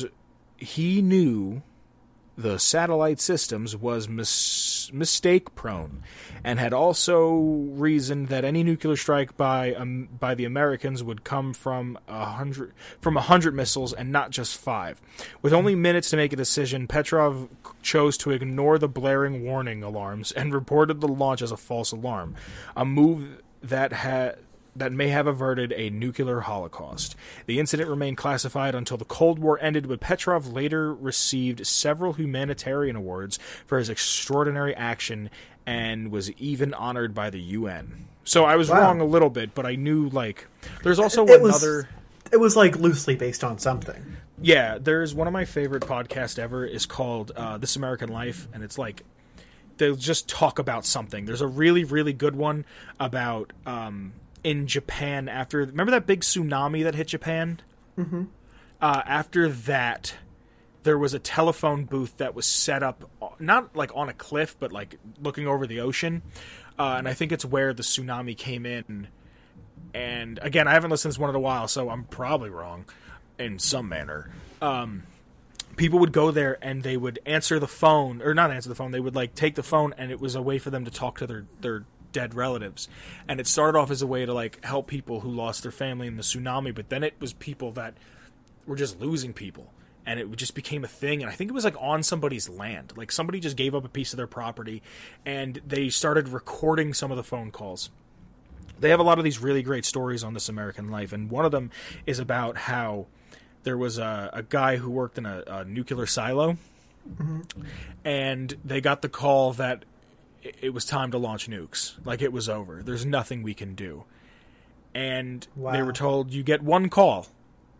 He knew. The satellite systems was mis- mistake-prone, and had also reasoned that any nuclear strike by um, by the Americans would come from a hundred from a hundred missiles and not just five. With only minutes to make a decision, Petrov chose to ignore the blaring warning alarms and reported the launch as a false alarm, a move that had. that may have averted a nuclear holocaust. The incident remained classified until the Cold War ended, but Petrov later received several humanitarian awards for his extraordinary action and was even honored by the U N. So I was Wow. wrong a little bit, but I knew, like, there's also It was- another... It was like loosely based on something. Yeah, there's one of my favorite podcasts ever is called uh, This American Life, and it's like, they'll just talk about something. There's a really, really good one about... Um, in Japan after remember that big tsunami that hit Japan? Mm-hmm. Uh, after that, there was a telephone booth that was set up not like on a cliff, but like looking over the ocean. Uh, and I think it's where the tsunami came in. And again, I haven't listened to this one in a while, so I'm probably wrong in some manner. Um, people would go there and they would answer the phone, or not answer the phone. They would like take the phone, and it was a way for them to talk to their their dead relatives. And it started off as a way to like help people who lost their family in the tsunami, but then it was people that were just losing people, and it just became a thing. And I think it was like on somebody's land, like somebody just gave up a piece of their property and they started recording some of the phone calls. They have a lot of these really great stories on This American Life, and one of them is about how there was a, a guy who worked in a, a nuclear silo. Mm-hmm. And they got the call that it was time to launch nukes. Like, it was over. There's nothing we can do. And Wow. they were told, you get one call.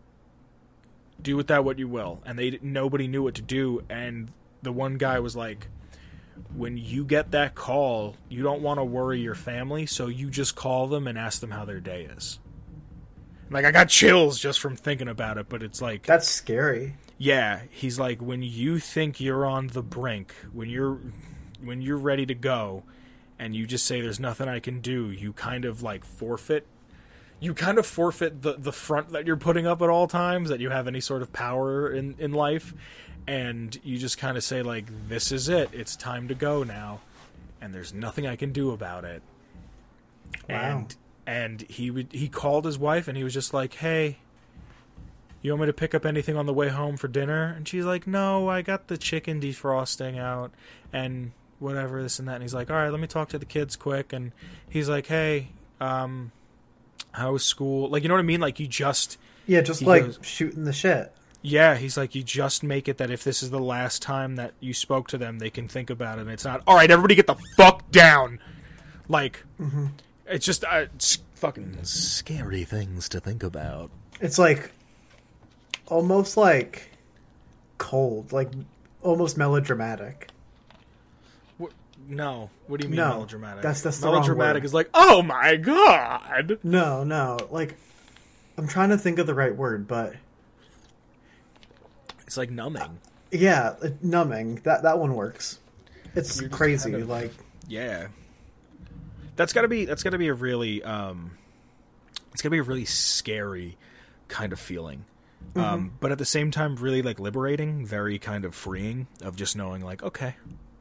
Do with that what you will. And they nobody knew what to do. And the one guy was like, when you get that call, you don't want to worry your family, so you just call them and ask them how their day is. Like, I got chills just from thinking about it, but it's like... That's scary. Yeah, he's like, when you think you're on the brink, when you're... when you're ready to go, and you just say there's nothing I can do, you kind of like forfeit you kind of forfeit the, the front that you're putting up at all times, that you have any sort of power in, in life, and you just kind of say, like, this is it. It's time to go now, and there's nothing I can do about it. Wow. And and he would he called his wife, and he was just like, hey, you want me to pick up anything on the way home for dinner? And she's like, no, I got the chicken defrosting out, and whatever, this and that. And he's like, all right, let me talk to the kids quick. And he's like, hey, um... how was school? Like, you know what I mean? Like, you just... Yeah, just, like, goes, shooting the shit. Yeah, he's like, you just make it that if this is the last time that you spoke to them, they can think about it. And it's not, all right, everybody get the fuck down. Like, mm-hmm. It's just uh, it's fucking scary things to think about. It's, like, almost, like, cold. Like, almost melodramatic. No. What do you mean no, melodramatic? That's, that's the melodramatic wrong word. is like, oh my god! No, no. Like, I'm trying to think of the right word, but... It's like numbing. Yeah, numbing. That that one works. It's crazy, kind of, like... Yeah. That's gotta be, that's gotta be a really, um... It's gotta be a really scary kind of feeling. Mm-hmm. Um, but at the same time, really, like, liberating. Very kind of freeing. Of just knowing, like, okay...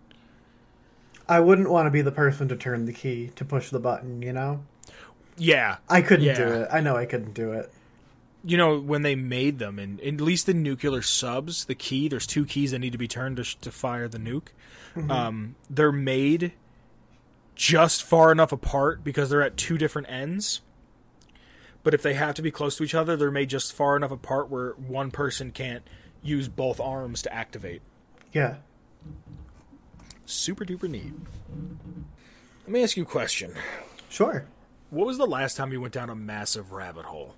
I wouldn't want to be the person to turn the key, to push the button, you know? Yeah. I couldn't yeah. do it. I know I couldn't do it. You know, when they made them, and at least in nuclear subs, the key, there's two keys that need to be turned to, to fire the nuke. Mm-hmm. Um, they're made just far enough apart because they're at two different ends. But if they have to be close to each other, they're made just far enough apart where one person can't use both arms to activate. Yeah. Super duper neat. Let me ask you a question. Sure. What was the last time you went down a massive rabbit hole?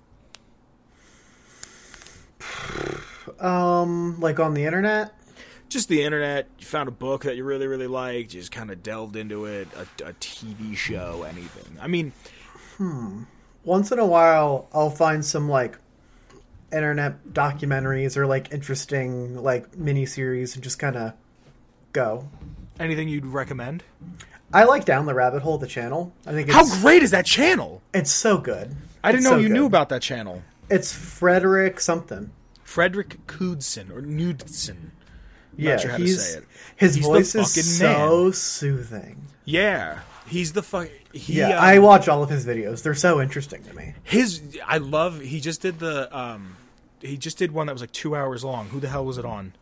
Um, like on the internet? Just the internet. You found a book that you really, really liked. You just kind of delved into it. A, a T V show, anything. I mean... Hmm. Once in a while, I'll find some, like, internet documentaries or, like, interesting, like, miniseries and just kind of go. Anything you'd recommend? I like Down the Rabbit Hole, the channel. I think it's, how great is that channel? It's so good. I didn't it's know so you good. knew about that channel. It's Frederick something. Frederick Knudsen or Knudsen. I'm yeah, not sure how he's, to say it. His he's voice the is fucking so man. soothing. Yeah, he's the fuck. He, yeah, um, I watch all of his videos. They're so interesting to me. His, I love. He just did the. Um, he just did one that was like two hours long. Who the hell was it on?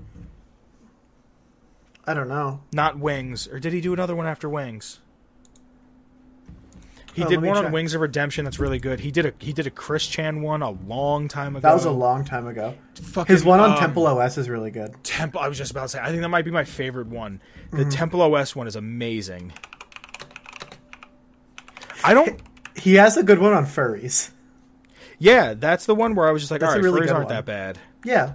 I don't know. Not Wings, or did he do another one after Wings? He oh, did one check. on Wings of Redemption that's really good. He did a he did a Chris Chan one a long time ago. That was a long time ago. Fucking, His one on um, Temple O S is really good. Temple. I was just about to say. I think that might be my favorite one. The Mm-hmm. Temple O S one is amazing. I don't. He has a good one on furries. Yeah, that's the one where I was just like, That's all a right, really furries good aren't one. that bad. Yeah.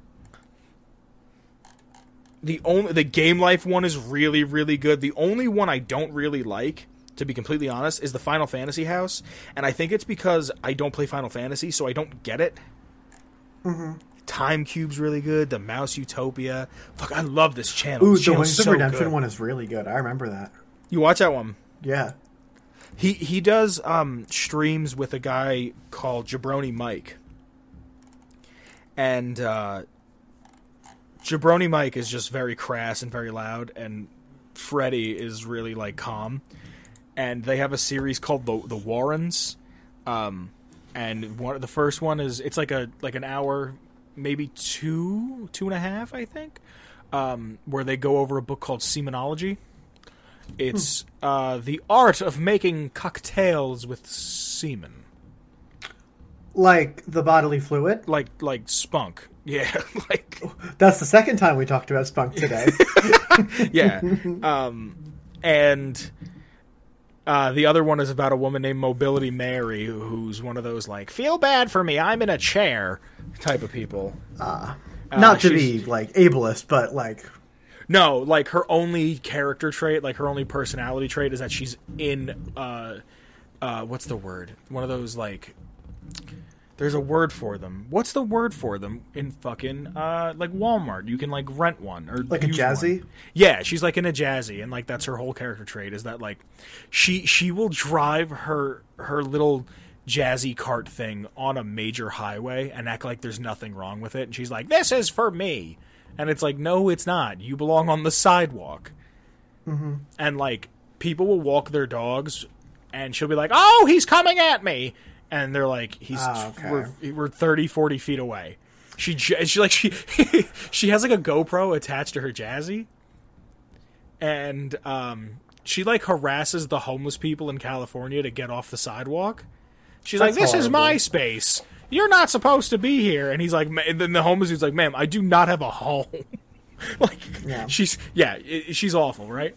The only the Game Life one is really, really good. The only one I don't really like, to be completely honest, is the Final Fantasy house, and I think it's because I don't play Final Fantasy, so I don't get it. Mm-hmm. Time Cube's really good. The Mouse Utopia. Fuck, I love this channel. Ooh, This the channel's Wings of so Redemption good. one is really good. I remember that. You watch that one? Yeah. He he does um, streams with a guy called Jabroni Mike, and uh, Jabroni Mike is just very crass and very loud, and Freddy is really like calm. And they have a series called the the Warrens, um, and one the first one is it's like a like an hour, maybe two two and a half, I think, um, where they go over a book called Semenology. It's uh, the art of making cocktails with semen, Like the bodily fluid? like like spunk. Yeah, like That's the second time we talked about spunk today. yeah. Um, and uh, the other one is about a woman named Mobility Mary, who's one of those like feel bad for me, I'm in a chair type of people. Uh, Uh, not to she's- be like ableist, but like No, like her only character trait, like her only personality trait is that she's in, uh, uh, what's the word? One of those, like, There's a word for them. What's the word for them in fucking uh like Walmart? You can like rent one or Like a use jazzy? one. Yeah, she's like in a jazzy, and like that's her whole character trait is that like she she will drive her her little jazzy cart thing on a major highway and act like there's nothing wrong with it, and she's like, "This is for me," and it's like, no, it's not. You belong on the sidewalk. Mm-hmm. And like people will walk their dogs, and she'll be like, "Oh, he's coming at me." And they're like, he's Oh, okay. we're, we're thirty, forty feet away. She she like she she has like a GoPro attached to her jazzy, and um she like harasses the homeless people in California to get off the sidewalk. She's That's like, "This is horrible. my space. You're not supposed to be here." And he's like, ma- and then the homeless dude's like, "Ma'am, I do not have a home." Like Yeah. she's yeah, i- she's awful, right?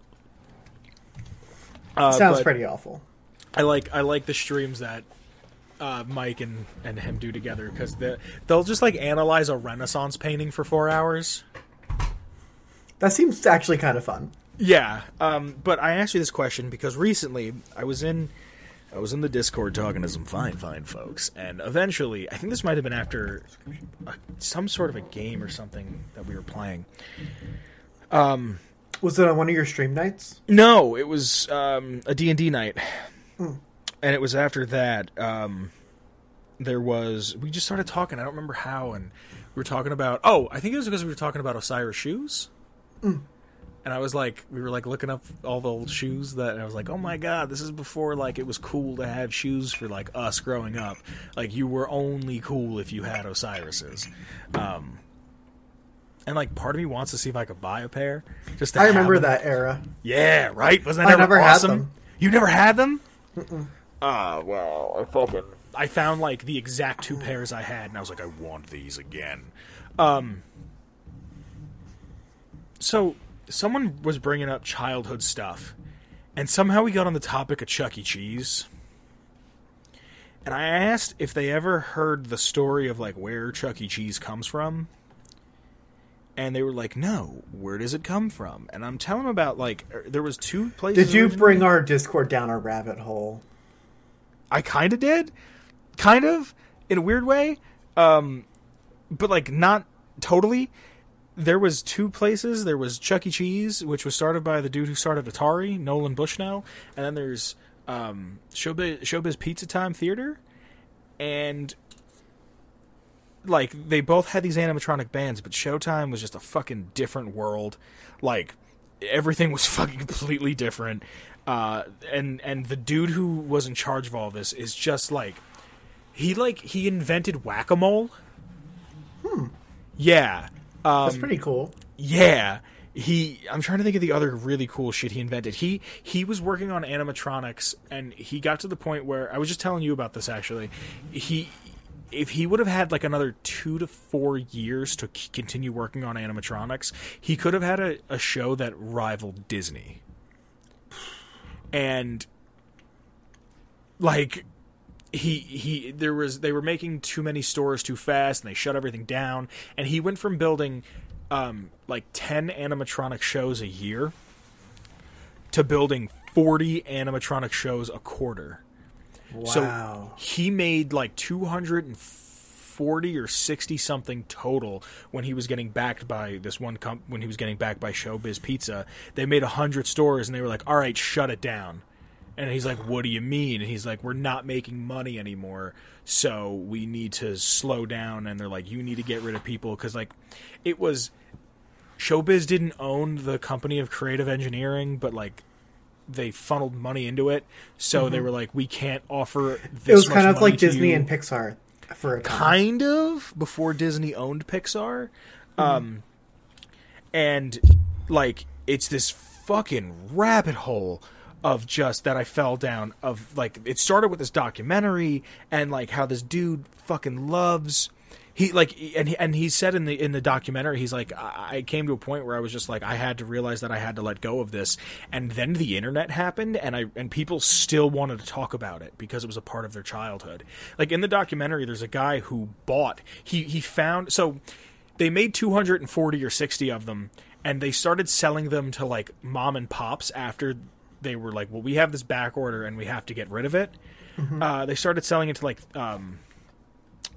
Uh, Sounds but- pretty awful. I like I like the streams that uh, Mike and, and him do together because they'll just like analyze a Renaissance painting for four hours. That seems actually kind of fun. Yeah, um, but I asked you this question because recently I was in I was in the Discord talking to some fine fine folks, and eventually I think this might have been after a, some sort of a game or something that we were playing. Um, Was it on one of your stream nights? no, it was um, a D and D night. And it was after that, um, there was, we just started talking, I don't remember how, and we were talking about, oh, I think it was because we were talking about Osiris shoes. Mm. And I was like, we were like looking up all the old shoes that, and I was like, oh my god, this is before like it was cool to have shoes for like us growing up. Like you were only cool if you had Osiris's. Um, and like part of me wants to see if I could buy a pair. Just to I have remember them. that era. Yeah, right? Wasn't I that never ever had awesome? them. You never had them? Mm-mm. Ah, well, I fucking... I found, like, the exact two pairs I had, and I was like, I want these again. Um, so, someone was bringing up childhood stuff, and somehow we got on the topic of Chuck E. Cheese. And I asked if they ever heard the story of, like, where Chuck E. Cheese comes from. And they were like, no, where does it come from? And I'm telling them about, like, er, there was two places... Did you originally. bring our Discord down a rabbit hole? I kind of did, kind of in a weird way, um, but like not totally. There was two places. There was Chuck E. Cheese, which was started by the dude who started Atari, Nolan Bushnell, and then there's um, Showbiz, Showbiz Pizza Time Theater, and like they both had these animatronic bands, but Showtime was just a fucking different world. Like everything was fucking completely different. Uh, and and the dude who was in charge of all this is just like he like he invented whack-a-mole. Hmm. Yeah, um, That's pretty cool. yeah. He I'm trying to think of the other really cool shit he invented. He he was working on animatronics, and he got to the point where I was just telling you about this actually. He if he would have had like another two to four years to c- continue working on animatronics, he could have had a, a show that rivaled Disney. And like he he there was they were making too many stores too fast, and they shut everything down, and he went from building um like ten animatronic shows a year to building forty animatronic shows a quarter. Wow. So he made like two hundred forty or sixty something total when he was getting backed by this one comp- when he was getting backed by Showbiz Pizza. They made one hundred stores, and they were like, all right, shut it down. And he's like, what do you mean? And he's like, we're not making money anymore, so we need to slow down. And they're like, you need to get rid of people, because like it was Showbiz didn't own the company of creative engineering, but like they funneled money into it, so mm-hmm. they were like, we can't offer this It was much kind of money like to Disney you. and Pixar for a time. Kind of before Disney owned Pixar. Mm-hmm. Um, and like it's this fucking rabbit hole of just that I fell down of like it started with this documentary and like how this dude fucking loves he like and he, and he said in the in the documentary, he's like, I, I came to a point where I was just like, I had to realize that I had to let go of this, and then the internet happened, and I and people still wanted to talk about it because it was a part of their childhood. Like in the documentary, there's a guy who bought he he found so they made two hundred forty or sixty of them, and they started selling them to like mom and pops after they were like, well, we have this back order and we have to get rid of it. Mm-hmm. Uh, they started selling it to like um,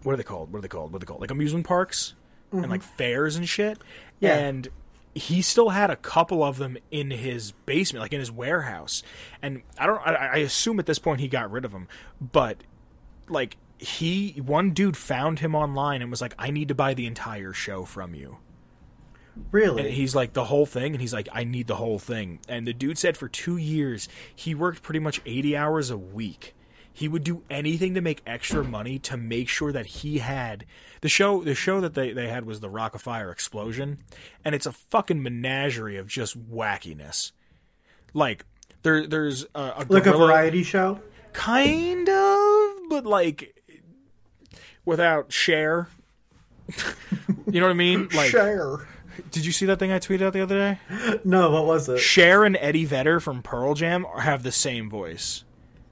what are they called? What are they called? What are they called? Like amusement parks mm-hmm. and like fairs and shit. Yeah. And he still had a couple of them in his basement, like in his warehouse. And I don't, I, I assume at this point he got rid of them, but like he, one dude found him online and was like, I need to buy the entire show from you. Really? And he's like, the whole thing? And he's like, I need the whole thing. And the dude said for two years, he worked pretty much eighty hours a week. He would do anything to make extra money to make sure that he had the show. The show that they, they had was the Rock of Fire Explosion, and it's a fucking menagerie of just wackiness. Like there, there's a, a like gorilla, a variety show, kind of, but like without Cher. You know what I mean? Like Cher. Did you see that thing I tweeted out the other day? No, what was it? Cher and Eddie Vedder from Pearl Jam have the same voice.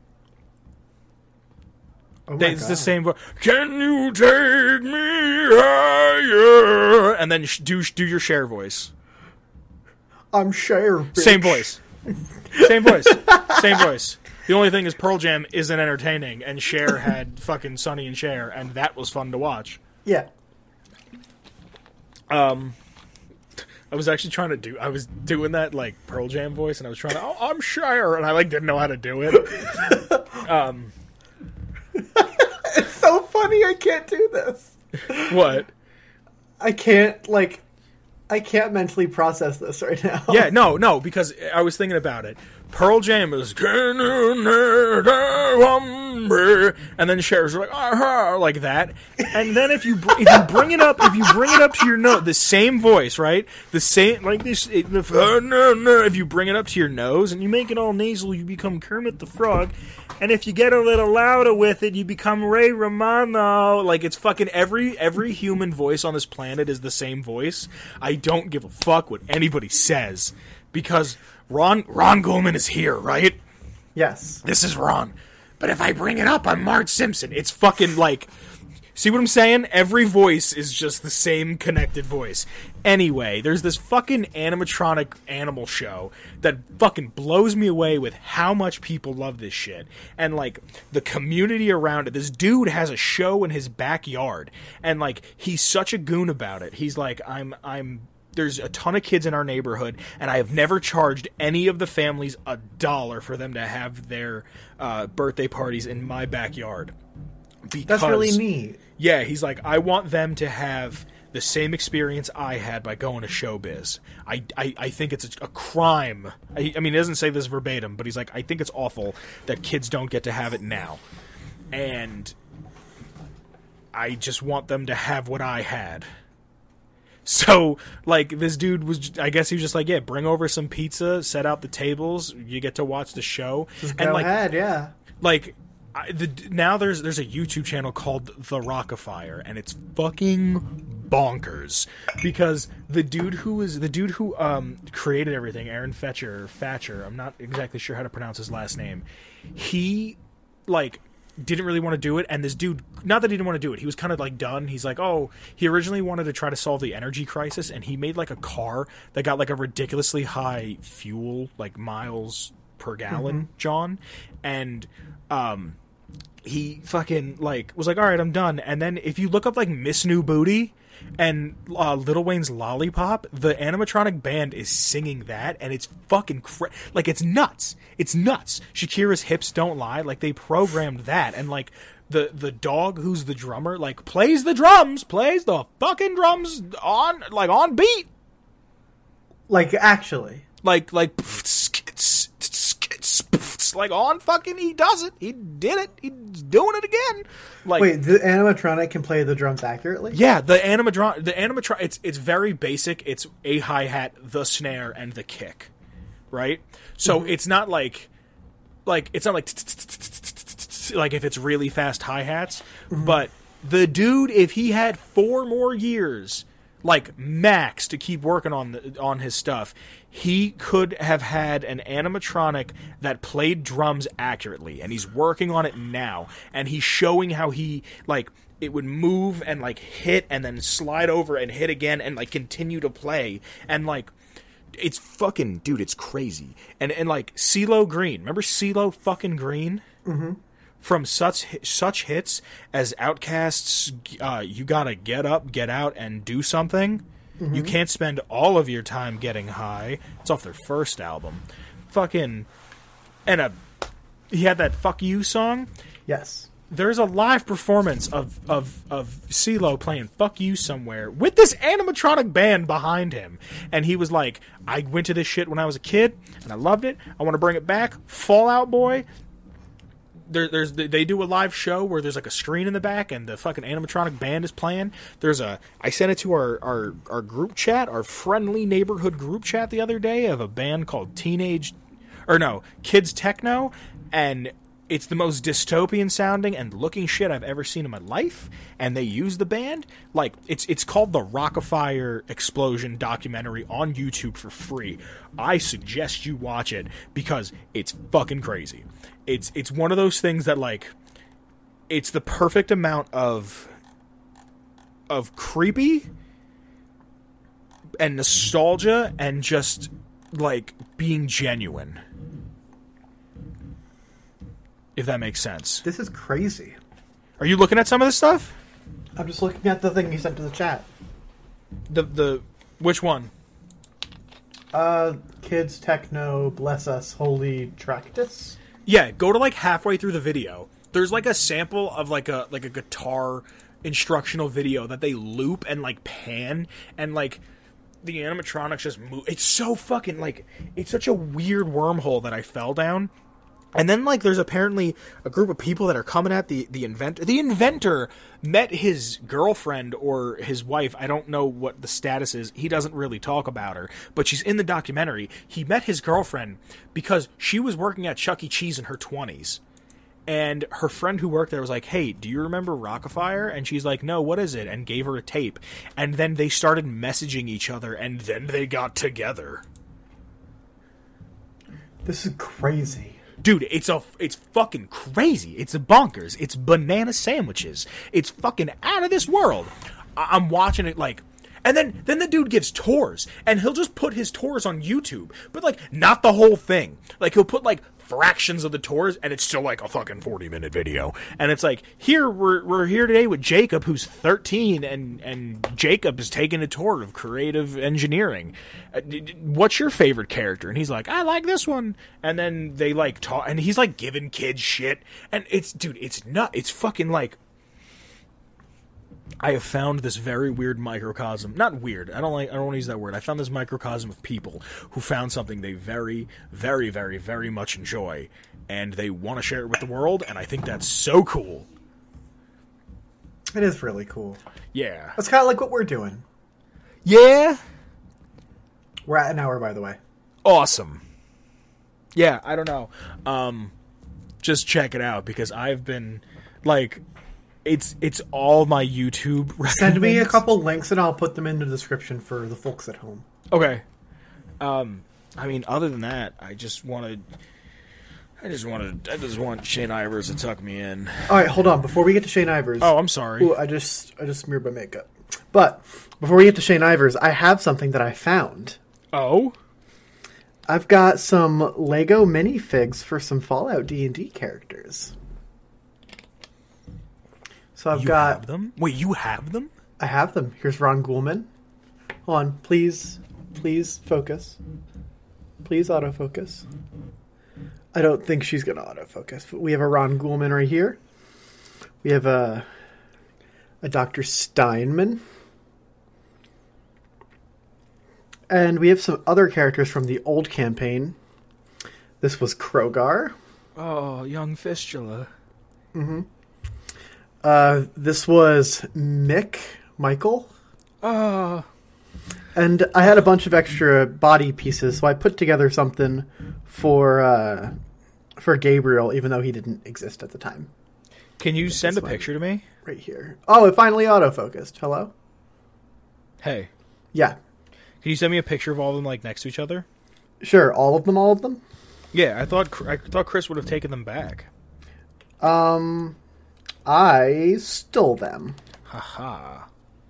Oh They, my it's God. the same voice. Can you take me higher? And then sh- do do your Cher voice. I'm Cher. Bitch. Same voice. Same voice. Same voice. The only thing is Pearl Jam isn't entertaining, and Cher had fucking Sonny and Cher, and that was fun to watch. Yeah. Um, I was actually trying to do. I was doing that like Pearl Jam voice, and I was trying to. Oh, I'm Cher, and I like didn't know how to do it. um. It's so funny. I can't do this. What? I can't like. I can't mentally process this right now. Yeah, no, no, because I was thinking about it. Pearl Jam is, can you never me? And then Cher's like, ah, like that. And then if you br- if you bring it up, if you bring it up to your nose, the same voice, right? The same, like this. It, the, if you bring it up to your nose and you make it all nasal, you become Kermit the Frog. And if you get a little louder with it, you become Ray Romano. Like, it's fucking every every human voice on this planet is the same voice. I don't give a fuck what anybody says. Because Ron Ron Goldman is here, right? Yes. This is Ron. But if I bring it up, I'm Marge Simpson. It's fucking like... See what I'm saying? Every voice is just the same connected voice. Anyway, there's this fucking animatronic animal show that fucking blows me away with how much people love this shit. And, like, the community around it. This dude has a show in his backyard. And, like, he's such a goon about it. He's like, I'm... I'm there's a ton of kids in our neighborhood, and I have never charged any of the families a dollar for them to have their uh, birthday parties in my backyard. Because, That's really neat. Yeah, he's like, I want them to have the same experience I had by going to showbiz. I, I, I think it's a, a crime. I, I mean, he doesn't say this verbatim, but he's like, I think it's awful that kids don't get to have it now. And I just want them to have what I had. So, like, this dude was, I guess he was just like, yeah, bring over some pizza, set out the tables, you get to watch the show. Just and go like, ahead, yeah. Like, I, the, now there's there's a YouTube channel called The Rock of Fire, and it's fucking bonkers because the dude who was the dude who um created everything, Aaron Fetcher, Fatcher, I'm not exactly sure how to pronounce his last name. He like didn't really want to do it, and this dude, not that he didn't want to do it, he was kind of like done. He's like, oh, he originally wanted to try to solve the energy crisis, and he made like a car that got like a ridiculously high fuel, like miles per gallon, mm-hmm. John, and um. He fucking, like, was like, all right, I'm done. And then if you look up, like, Miss New Booty and uh, Lil Wayne's Lollipop, the animatronic band is singing that, and it's fucking cra- like, it's nuts. It's nuts. Shakira's Hips Don't Lie, like, they programmed that. And, like, the, the dog who's the drummer, like, plays the drums, plays the fucking drums on, like, on beat. Like, actually. Like, like, like on fucking, he does it. He did it. He's doing it again. Like, wait, the animatronic can play the drums accurately? Yeah, the animatron, the animatron. It's it's very basic. It's a hi hat, the snare, and the kick, right? So it's not like, like it's not like like if it's really fast hi hats. But the dude, if he had four more years, like max, to keep working on the, on his stuff, he could have had an animatronic that played drums accurately, and he's working on it now, and he's showing how he, like, it would move and, like, hit and then slide over and hit again and, like, continue to play, and, like, it's fucking, dude, it's crazy. And, and like, CeeLo Green, remember CeeLo fucking Green? Mm-hmm. from such such hits as Outkast's uh, "You Gotta Get Up, Get Out, and Do Something." Mm-hmm. You can't spend all of your time getting high. It's off their first album. Fucking and a he had that "Fuck You" song. Yes. There's a live performance of of of CeeLo playing "Fuck You" somewhere with this animatronic band behind him, and he was like, "I went to this shit when I was a kid, and I loved it. I want to bring it back." Fall Out Boy. There, there's they do a live show where there's like a screen in the back, and the fucking animatronic band is playing. There's a I sent it to our our our group chat, our friendly neighborhood group chat the other day of a band called Teenage, or no, Kids Techno, and it's the most dystopian sounding and looking shit I've ever seen in my life, and they use the band. Like, it's it's called the Rockafire Explosion documentary on YouTube for free. I suggest you watch it because it's fucking crazy. It's it's one of those things that, like, it's the perfect amount of of creepy and nostalgia and just, like, being genuine. If that makes sense. This is crazy. Are you looking at some of this stuff? I'm just looking at the thing you sent to the chat. The the which one? Uh, Kids Techno, Bless Us, Holy Tractus. Yeah, go to like halfway through the video. There's like a sample of like a like a guitar instructional video that they loop and like pan, and like the animatronics just move. It's so fucking like it's such a weird wormhole that I fell down. And then, like, there's apparently a group of people that are coming at the, the inventor. The inventor met his girlfriend or his wife. I don't know what the status is. He doesn't really talk about her. But she's in the documentary. He met his girlfriend because she was working at Chuck E. Cheese in her twenties. And her friend who worked there was like, "Hey, do you remember Rockafire?" And she's like, "No, what is it?" And gave her a tape. And then they started messaging each other, and then they got together. This is crazy. Dude, it's a, it's fucking crazy. It's bonkers. It's banana sandwiches. It's fucking out of this world. I- I'm watching it like, and then then the dude gives tours, and he'll just put his tours on YouTube, but like not the whole thing. Like he'll put like fractions of the tours, and it's still like a fucking forty minute video. And it's like, here we're we're here today with Jacob, who's thirteen, and and Jacob is taking a tour of creative engineering. Uh, what's your favorite character? And he's like, I like this one. And then they like talk, and he's like giving kids shit, and it's dude, it's nut. It's fucking like, I have found this very weird microcosm. Not weird. I don't like. I don't want to use that word. I found this microcosm of people who found something they very, very, very, very much enjoy, and they want to share it with the world. And I think that's so cool. It is really cool. Yeah. It's kind of like what we're doing. Yeah. We're at an hour, by the way. Awesome. Yeah. I don't know. Um, just check it out because I've been like. It's it's all my YouTube recommends. Send me a couple links and I'll put them in the description for the folks at home. Okay. Um, I mean, other than that, I just wanted, I just wanted, I just want Shane Ivers to tuck me in. All right, hold on. Before we get to Shane Ivers. Oh, I'm sorry. Ooh, I just I just smeared my makeup. But before we get to Shane Ivers, I have something that I found. Oh. I've got some Lego minifigs for some Fallout D and D characters. So I've you got have them. Wait, you have them? I have them. Here's Ron Goulman. Hold on, please, please focus. Please autofocus. I don't think she's gonna autofocus, but we have a Ron Goulman right here. We have a a Doctor Steinman, and we have some other characters from the old campaign. This was Krogar. Oh, young Fistula. Mm-hmm. Uh, this was Mick, Michael. Oh. And I had a bunch of extra body pieces, so I put together something for uh, for Gabriel, even though he didn't exist at the time. Can you send a one. picture to me? Right here. Oh, it finally autofocused. Hello? Hey. Yeah. Can you send me a picture of all of them, like, next to each other? Sure. All of them, all of them? Yeah, I thought I thought Chris would have taken them back. Um... I stole them. Haha.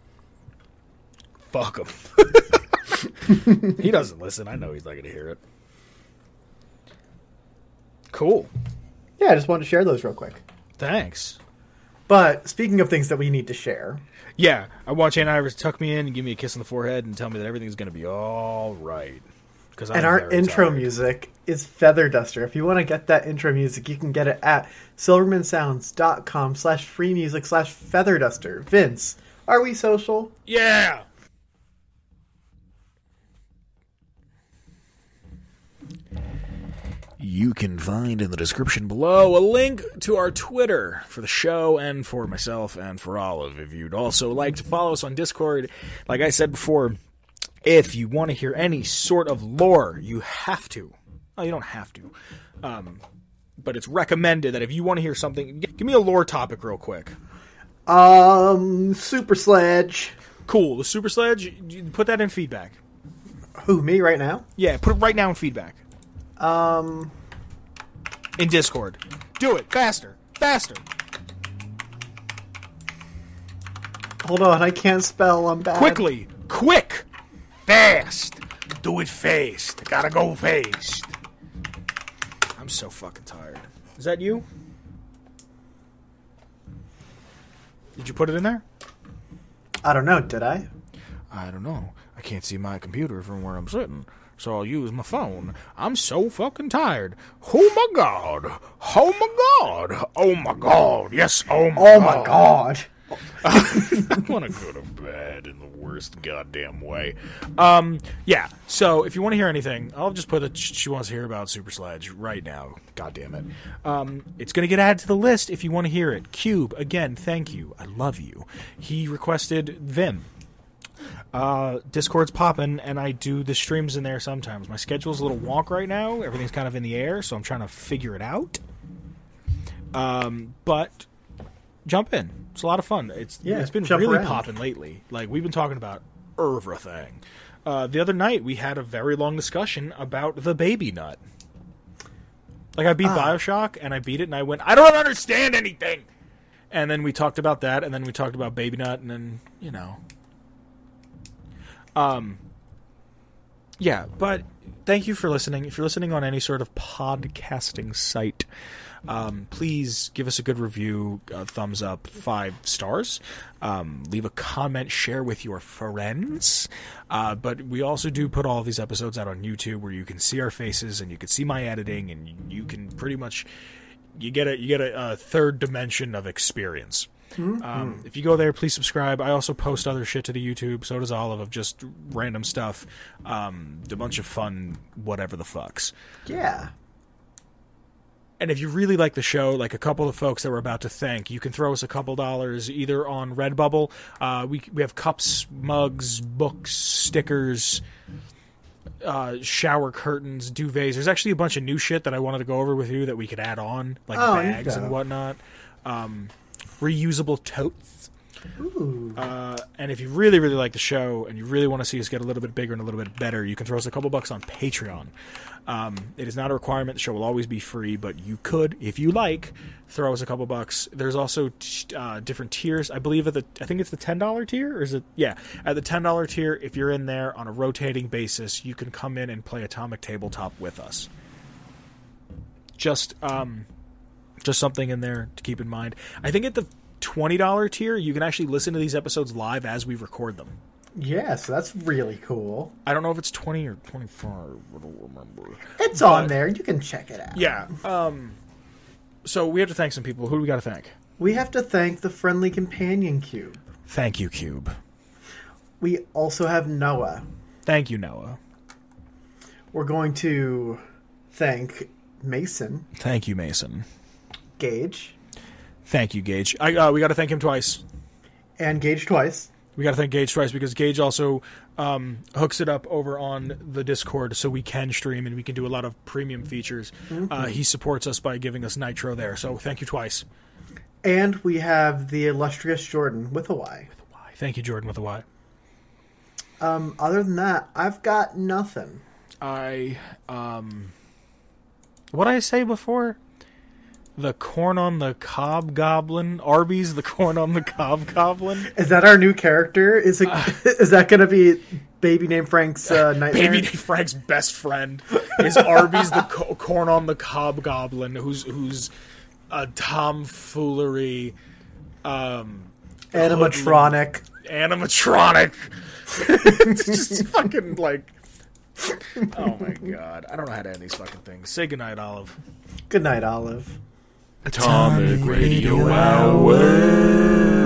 Fuck him. He doesn't listen. I know he's not going to hear it. Cool. Yeah, I just wanted to share those real quick. Thanks. But speaking of things that we need to share, Yeah, I want Jane Ivers to tuck me in and give me a kiss on the forehead and tell me that everything's going to be all right. I'm and our intro tired. music is Feather Duster. If you want to get that intro music, you can get it at silvermansounds.com slash free music slash Feather Duster. Vince, are we social? Yeah! You can find in the description below a link to our Twitter for the show and for myself and for Olive. If you'd also like to follow us on Discord, like I said before, if you want to hear any sort of lore, you have to. Oh, you don't have to. Um, but it's recommended that if you want to hear something, give me a lore topic real quick. Um, Super Sledge. Cool. The Super Sledge, you put that in feedback. Who, me right now? Yeah, put it right now in feedback. Um, in Discord. Do it. Faster. Faster. Hold on, I can't spell. I'm bad. Quickly. Quick. Fast. Do it fast. Gotta go fast. I'm so fucking tired. Is that you? Did you put it in there? I don't know. Did I? I don't know. I can't see my computer from where I'm sitting, so I'll use my phone. I'm so fucking tired. Oh my god. Oh my god. Oh my god. Yes, oh my oh god. my god. I want to go to bed in the worst goddamn way. Um, yeah, so if you want to hear anything, I'll just put that she wants to hear about Super Sledge right now. God damn it. Um, it's going to get added to the list if you want to hear it. Cube, again, thank you. I love you. He requested Vim. Uh, Discord's popping, and I do the streams in there sometimes. My schedule's a little wonk right now. Everything's kind of in the air, so I'm trying to figure it out. Um, but jump in. It's a lot of fun. It's yeah, it's been really around. popping lately. Like, we've been talking about everything. Uh, the other night, we had a very long discussion about the baby nut. Like, I beat ah. Bioshock, and I beat it, and I went, I don't understand anything! And then we talked about that, and then we talked about baby nut, and then, you know. Um, yeah, but thank you for listening. If you're listening on any sort of podcasting site, um, please give us a good review, a thumbs up, five stars. Um, leave a comment, share with your friends. Uh, but we also do put all of these episodes out on YouTube where you can see our faces and you can see my editing and you can pretty much you get a you get a, a third dimension of experience. Mm-hmm. Um, if you go there, please subscribe. I also post other shit to the YouTube. So does Olive, of just random stuff. Um, a bunch of fun, whatever the fucks. Yeah. And if you really like the show, like a couple of folks that we're about to thank, you can throw us a couple dollars either on Redbubble. Uh, we we have cups, mugs, books, stickers, uh, shower curtains, duvets. There's actually a bunch of new shit that I wanted to go over with you that we could add on, like oh, bags and whatnot. Um, reusable totes. Ooh. Uh, and if you really, really like the show and you really want to see us get a little bit bigger and a little bit better, you can throw us a couple bucks on Patreon. Um, it is not a requirement. The show will always be free, but you could, if you like, throw us a couple bucks. There's also t- uh, different tiers. I believe at the, I think it's the ten dollars tier, or is it? Yeah, at the ten dollars tier, if you're in there on a rotating basis, you can come in and play Atomic Tabletop with us. Just, um, just something in there to keep in mind. I think at the twenty dollars tier, you can actually listen to these episodes live as we record them. Yeah, so that's really cool. I don't know if it's twenty or twenty-five. I don't remember. It's but, on there. You can check it out. Yeah. Um. So we have to thank some people. Who do we got to thank? We have to thank the Friendly Companion Cube. Thank you, Cube. We also have Noah. Thank you, Noah. We're going to thank Mason. Thank you, Mason. Gage. Thank you, Gage. I uh, we got to thank him twice. And Gage twice. We got to thank Gage twice because Gage also um, hooks it up over on the Discord so we can stream and we can do a lot of premium features. Mm-hmm. Uh, he supports us by giving us Nitro there, so thank you twice. And we have the illustrious Jordan with a Y. With a Y. Thank you, Jordan, with a Y. Um, other than that, I've got nothing. I, um... What did I say before? The corn on the cob goblin? Arby's the corn on the cob goblin? Is that our new character? Is it? Uh, is that going to be Baby Named Frank's uh, nightmare? Baby Named Frank's best friend is Arby's the co- corn on the cob goblin, who's who's a tomfoolery, um, Animatronic. animatronic. It's just fucking like, oh my god, I don't know how to end these fucking things. Say goodnight, Olive. Good night, Olive. Atomic Radio Hour.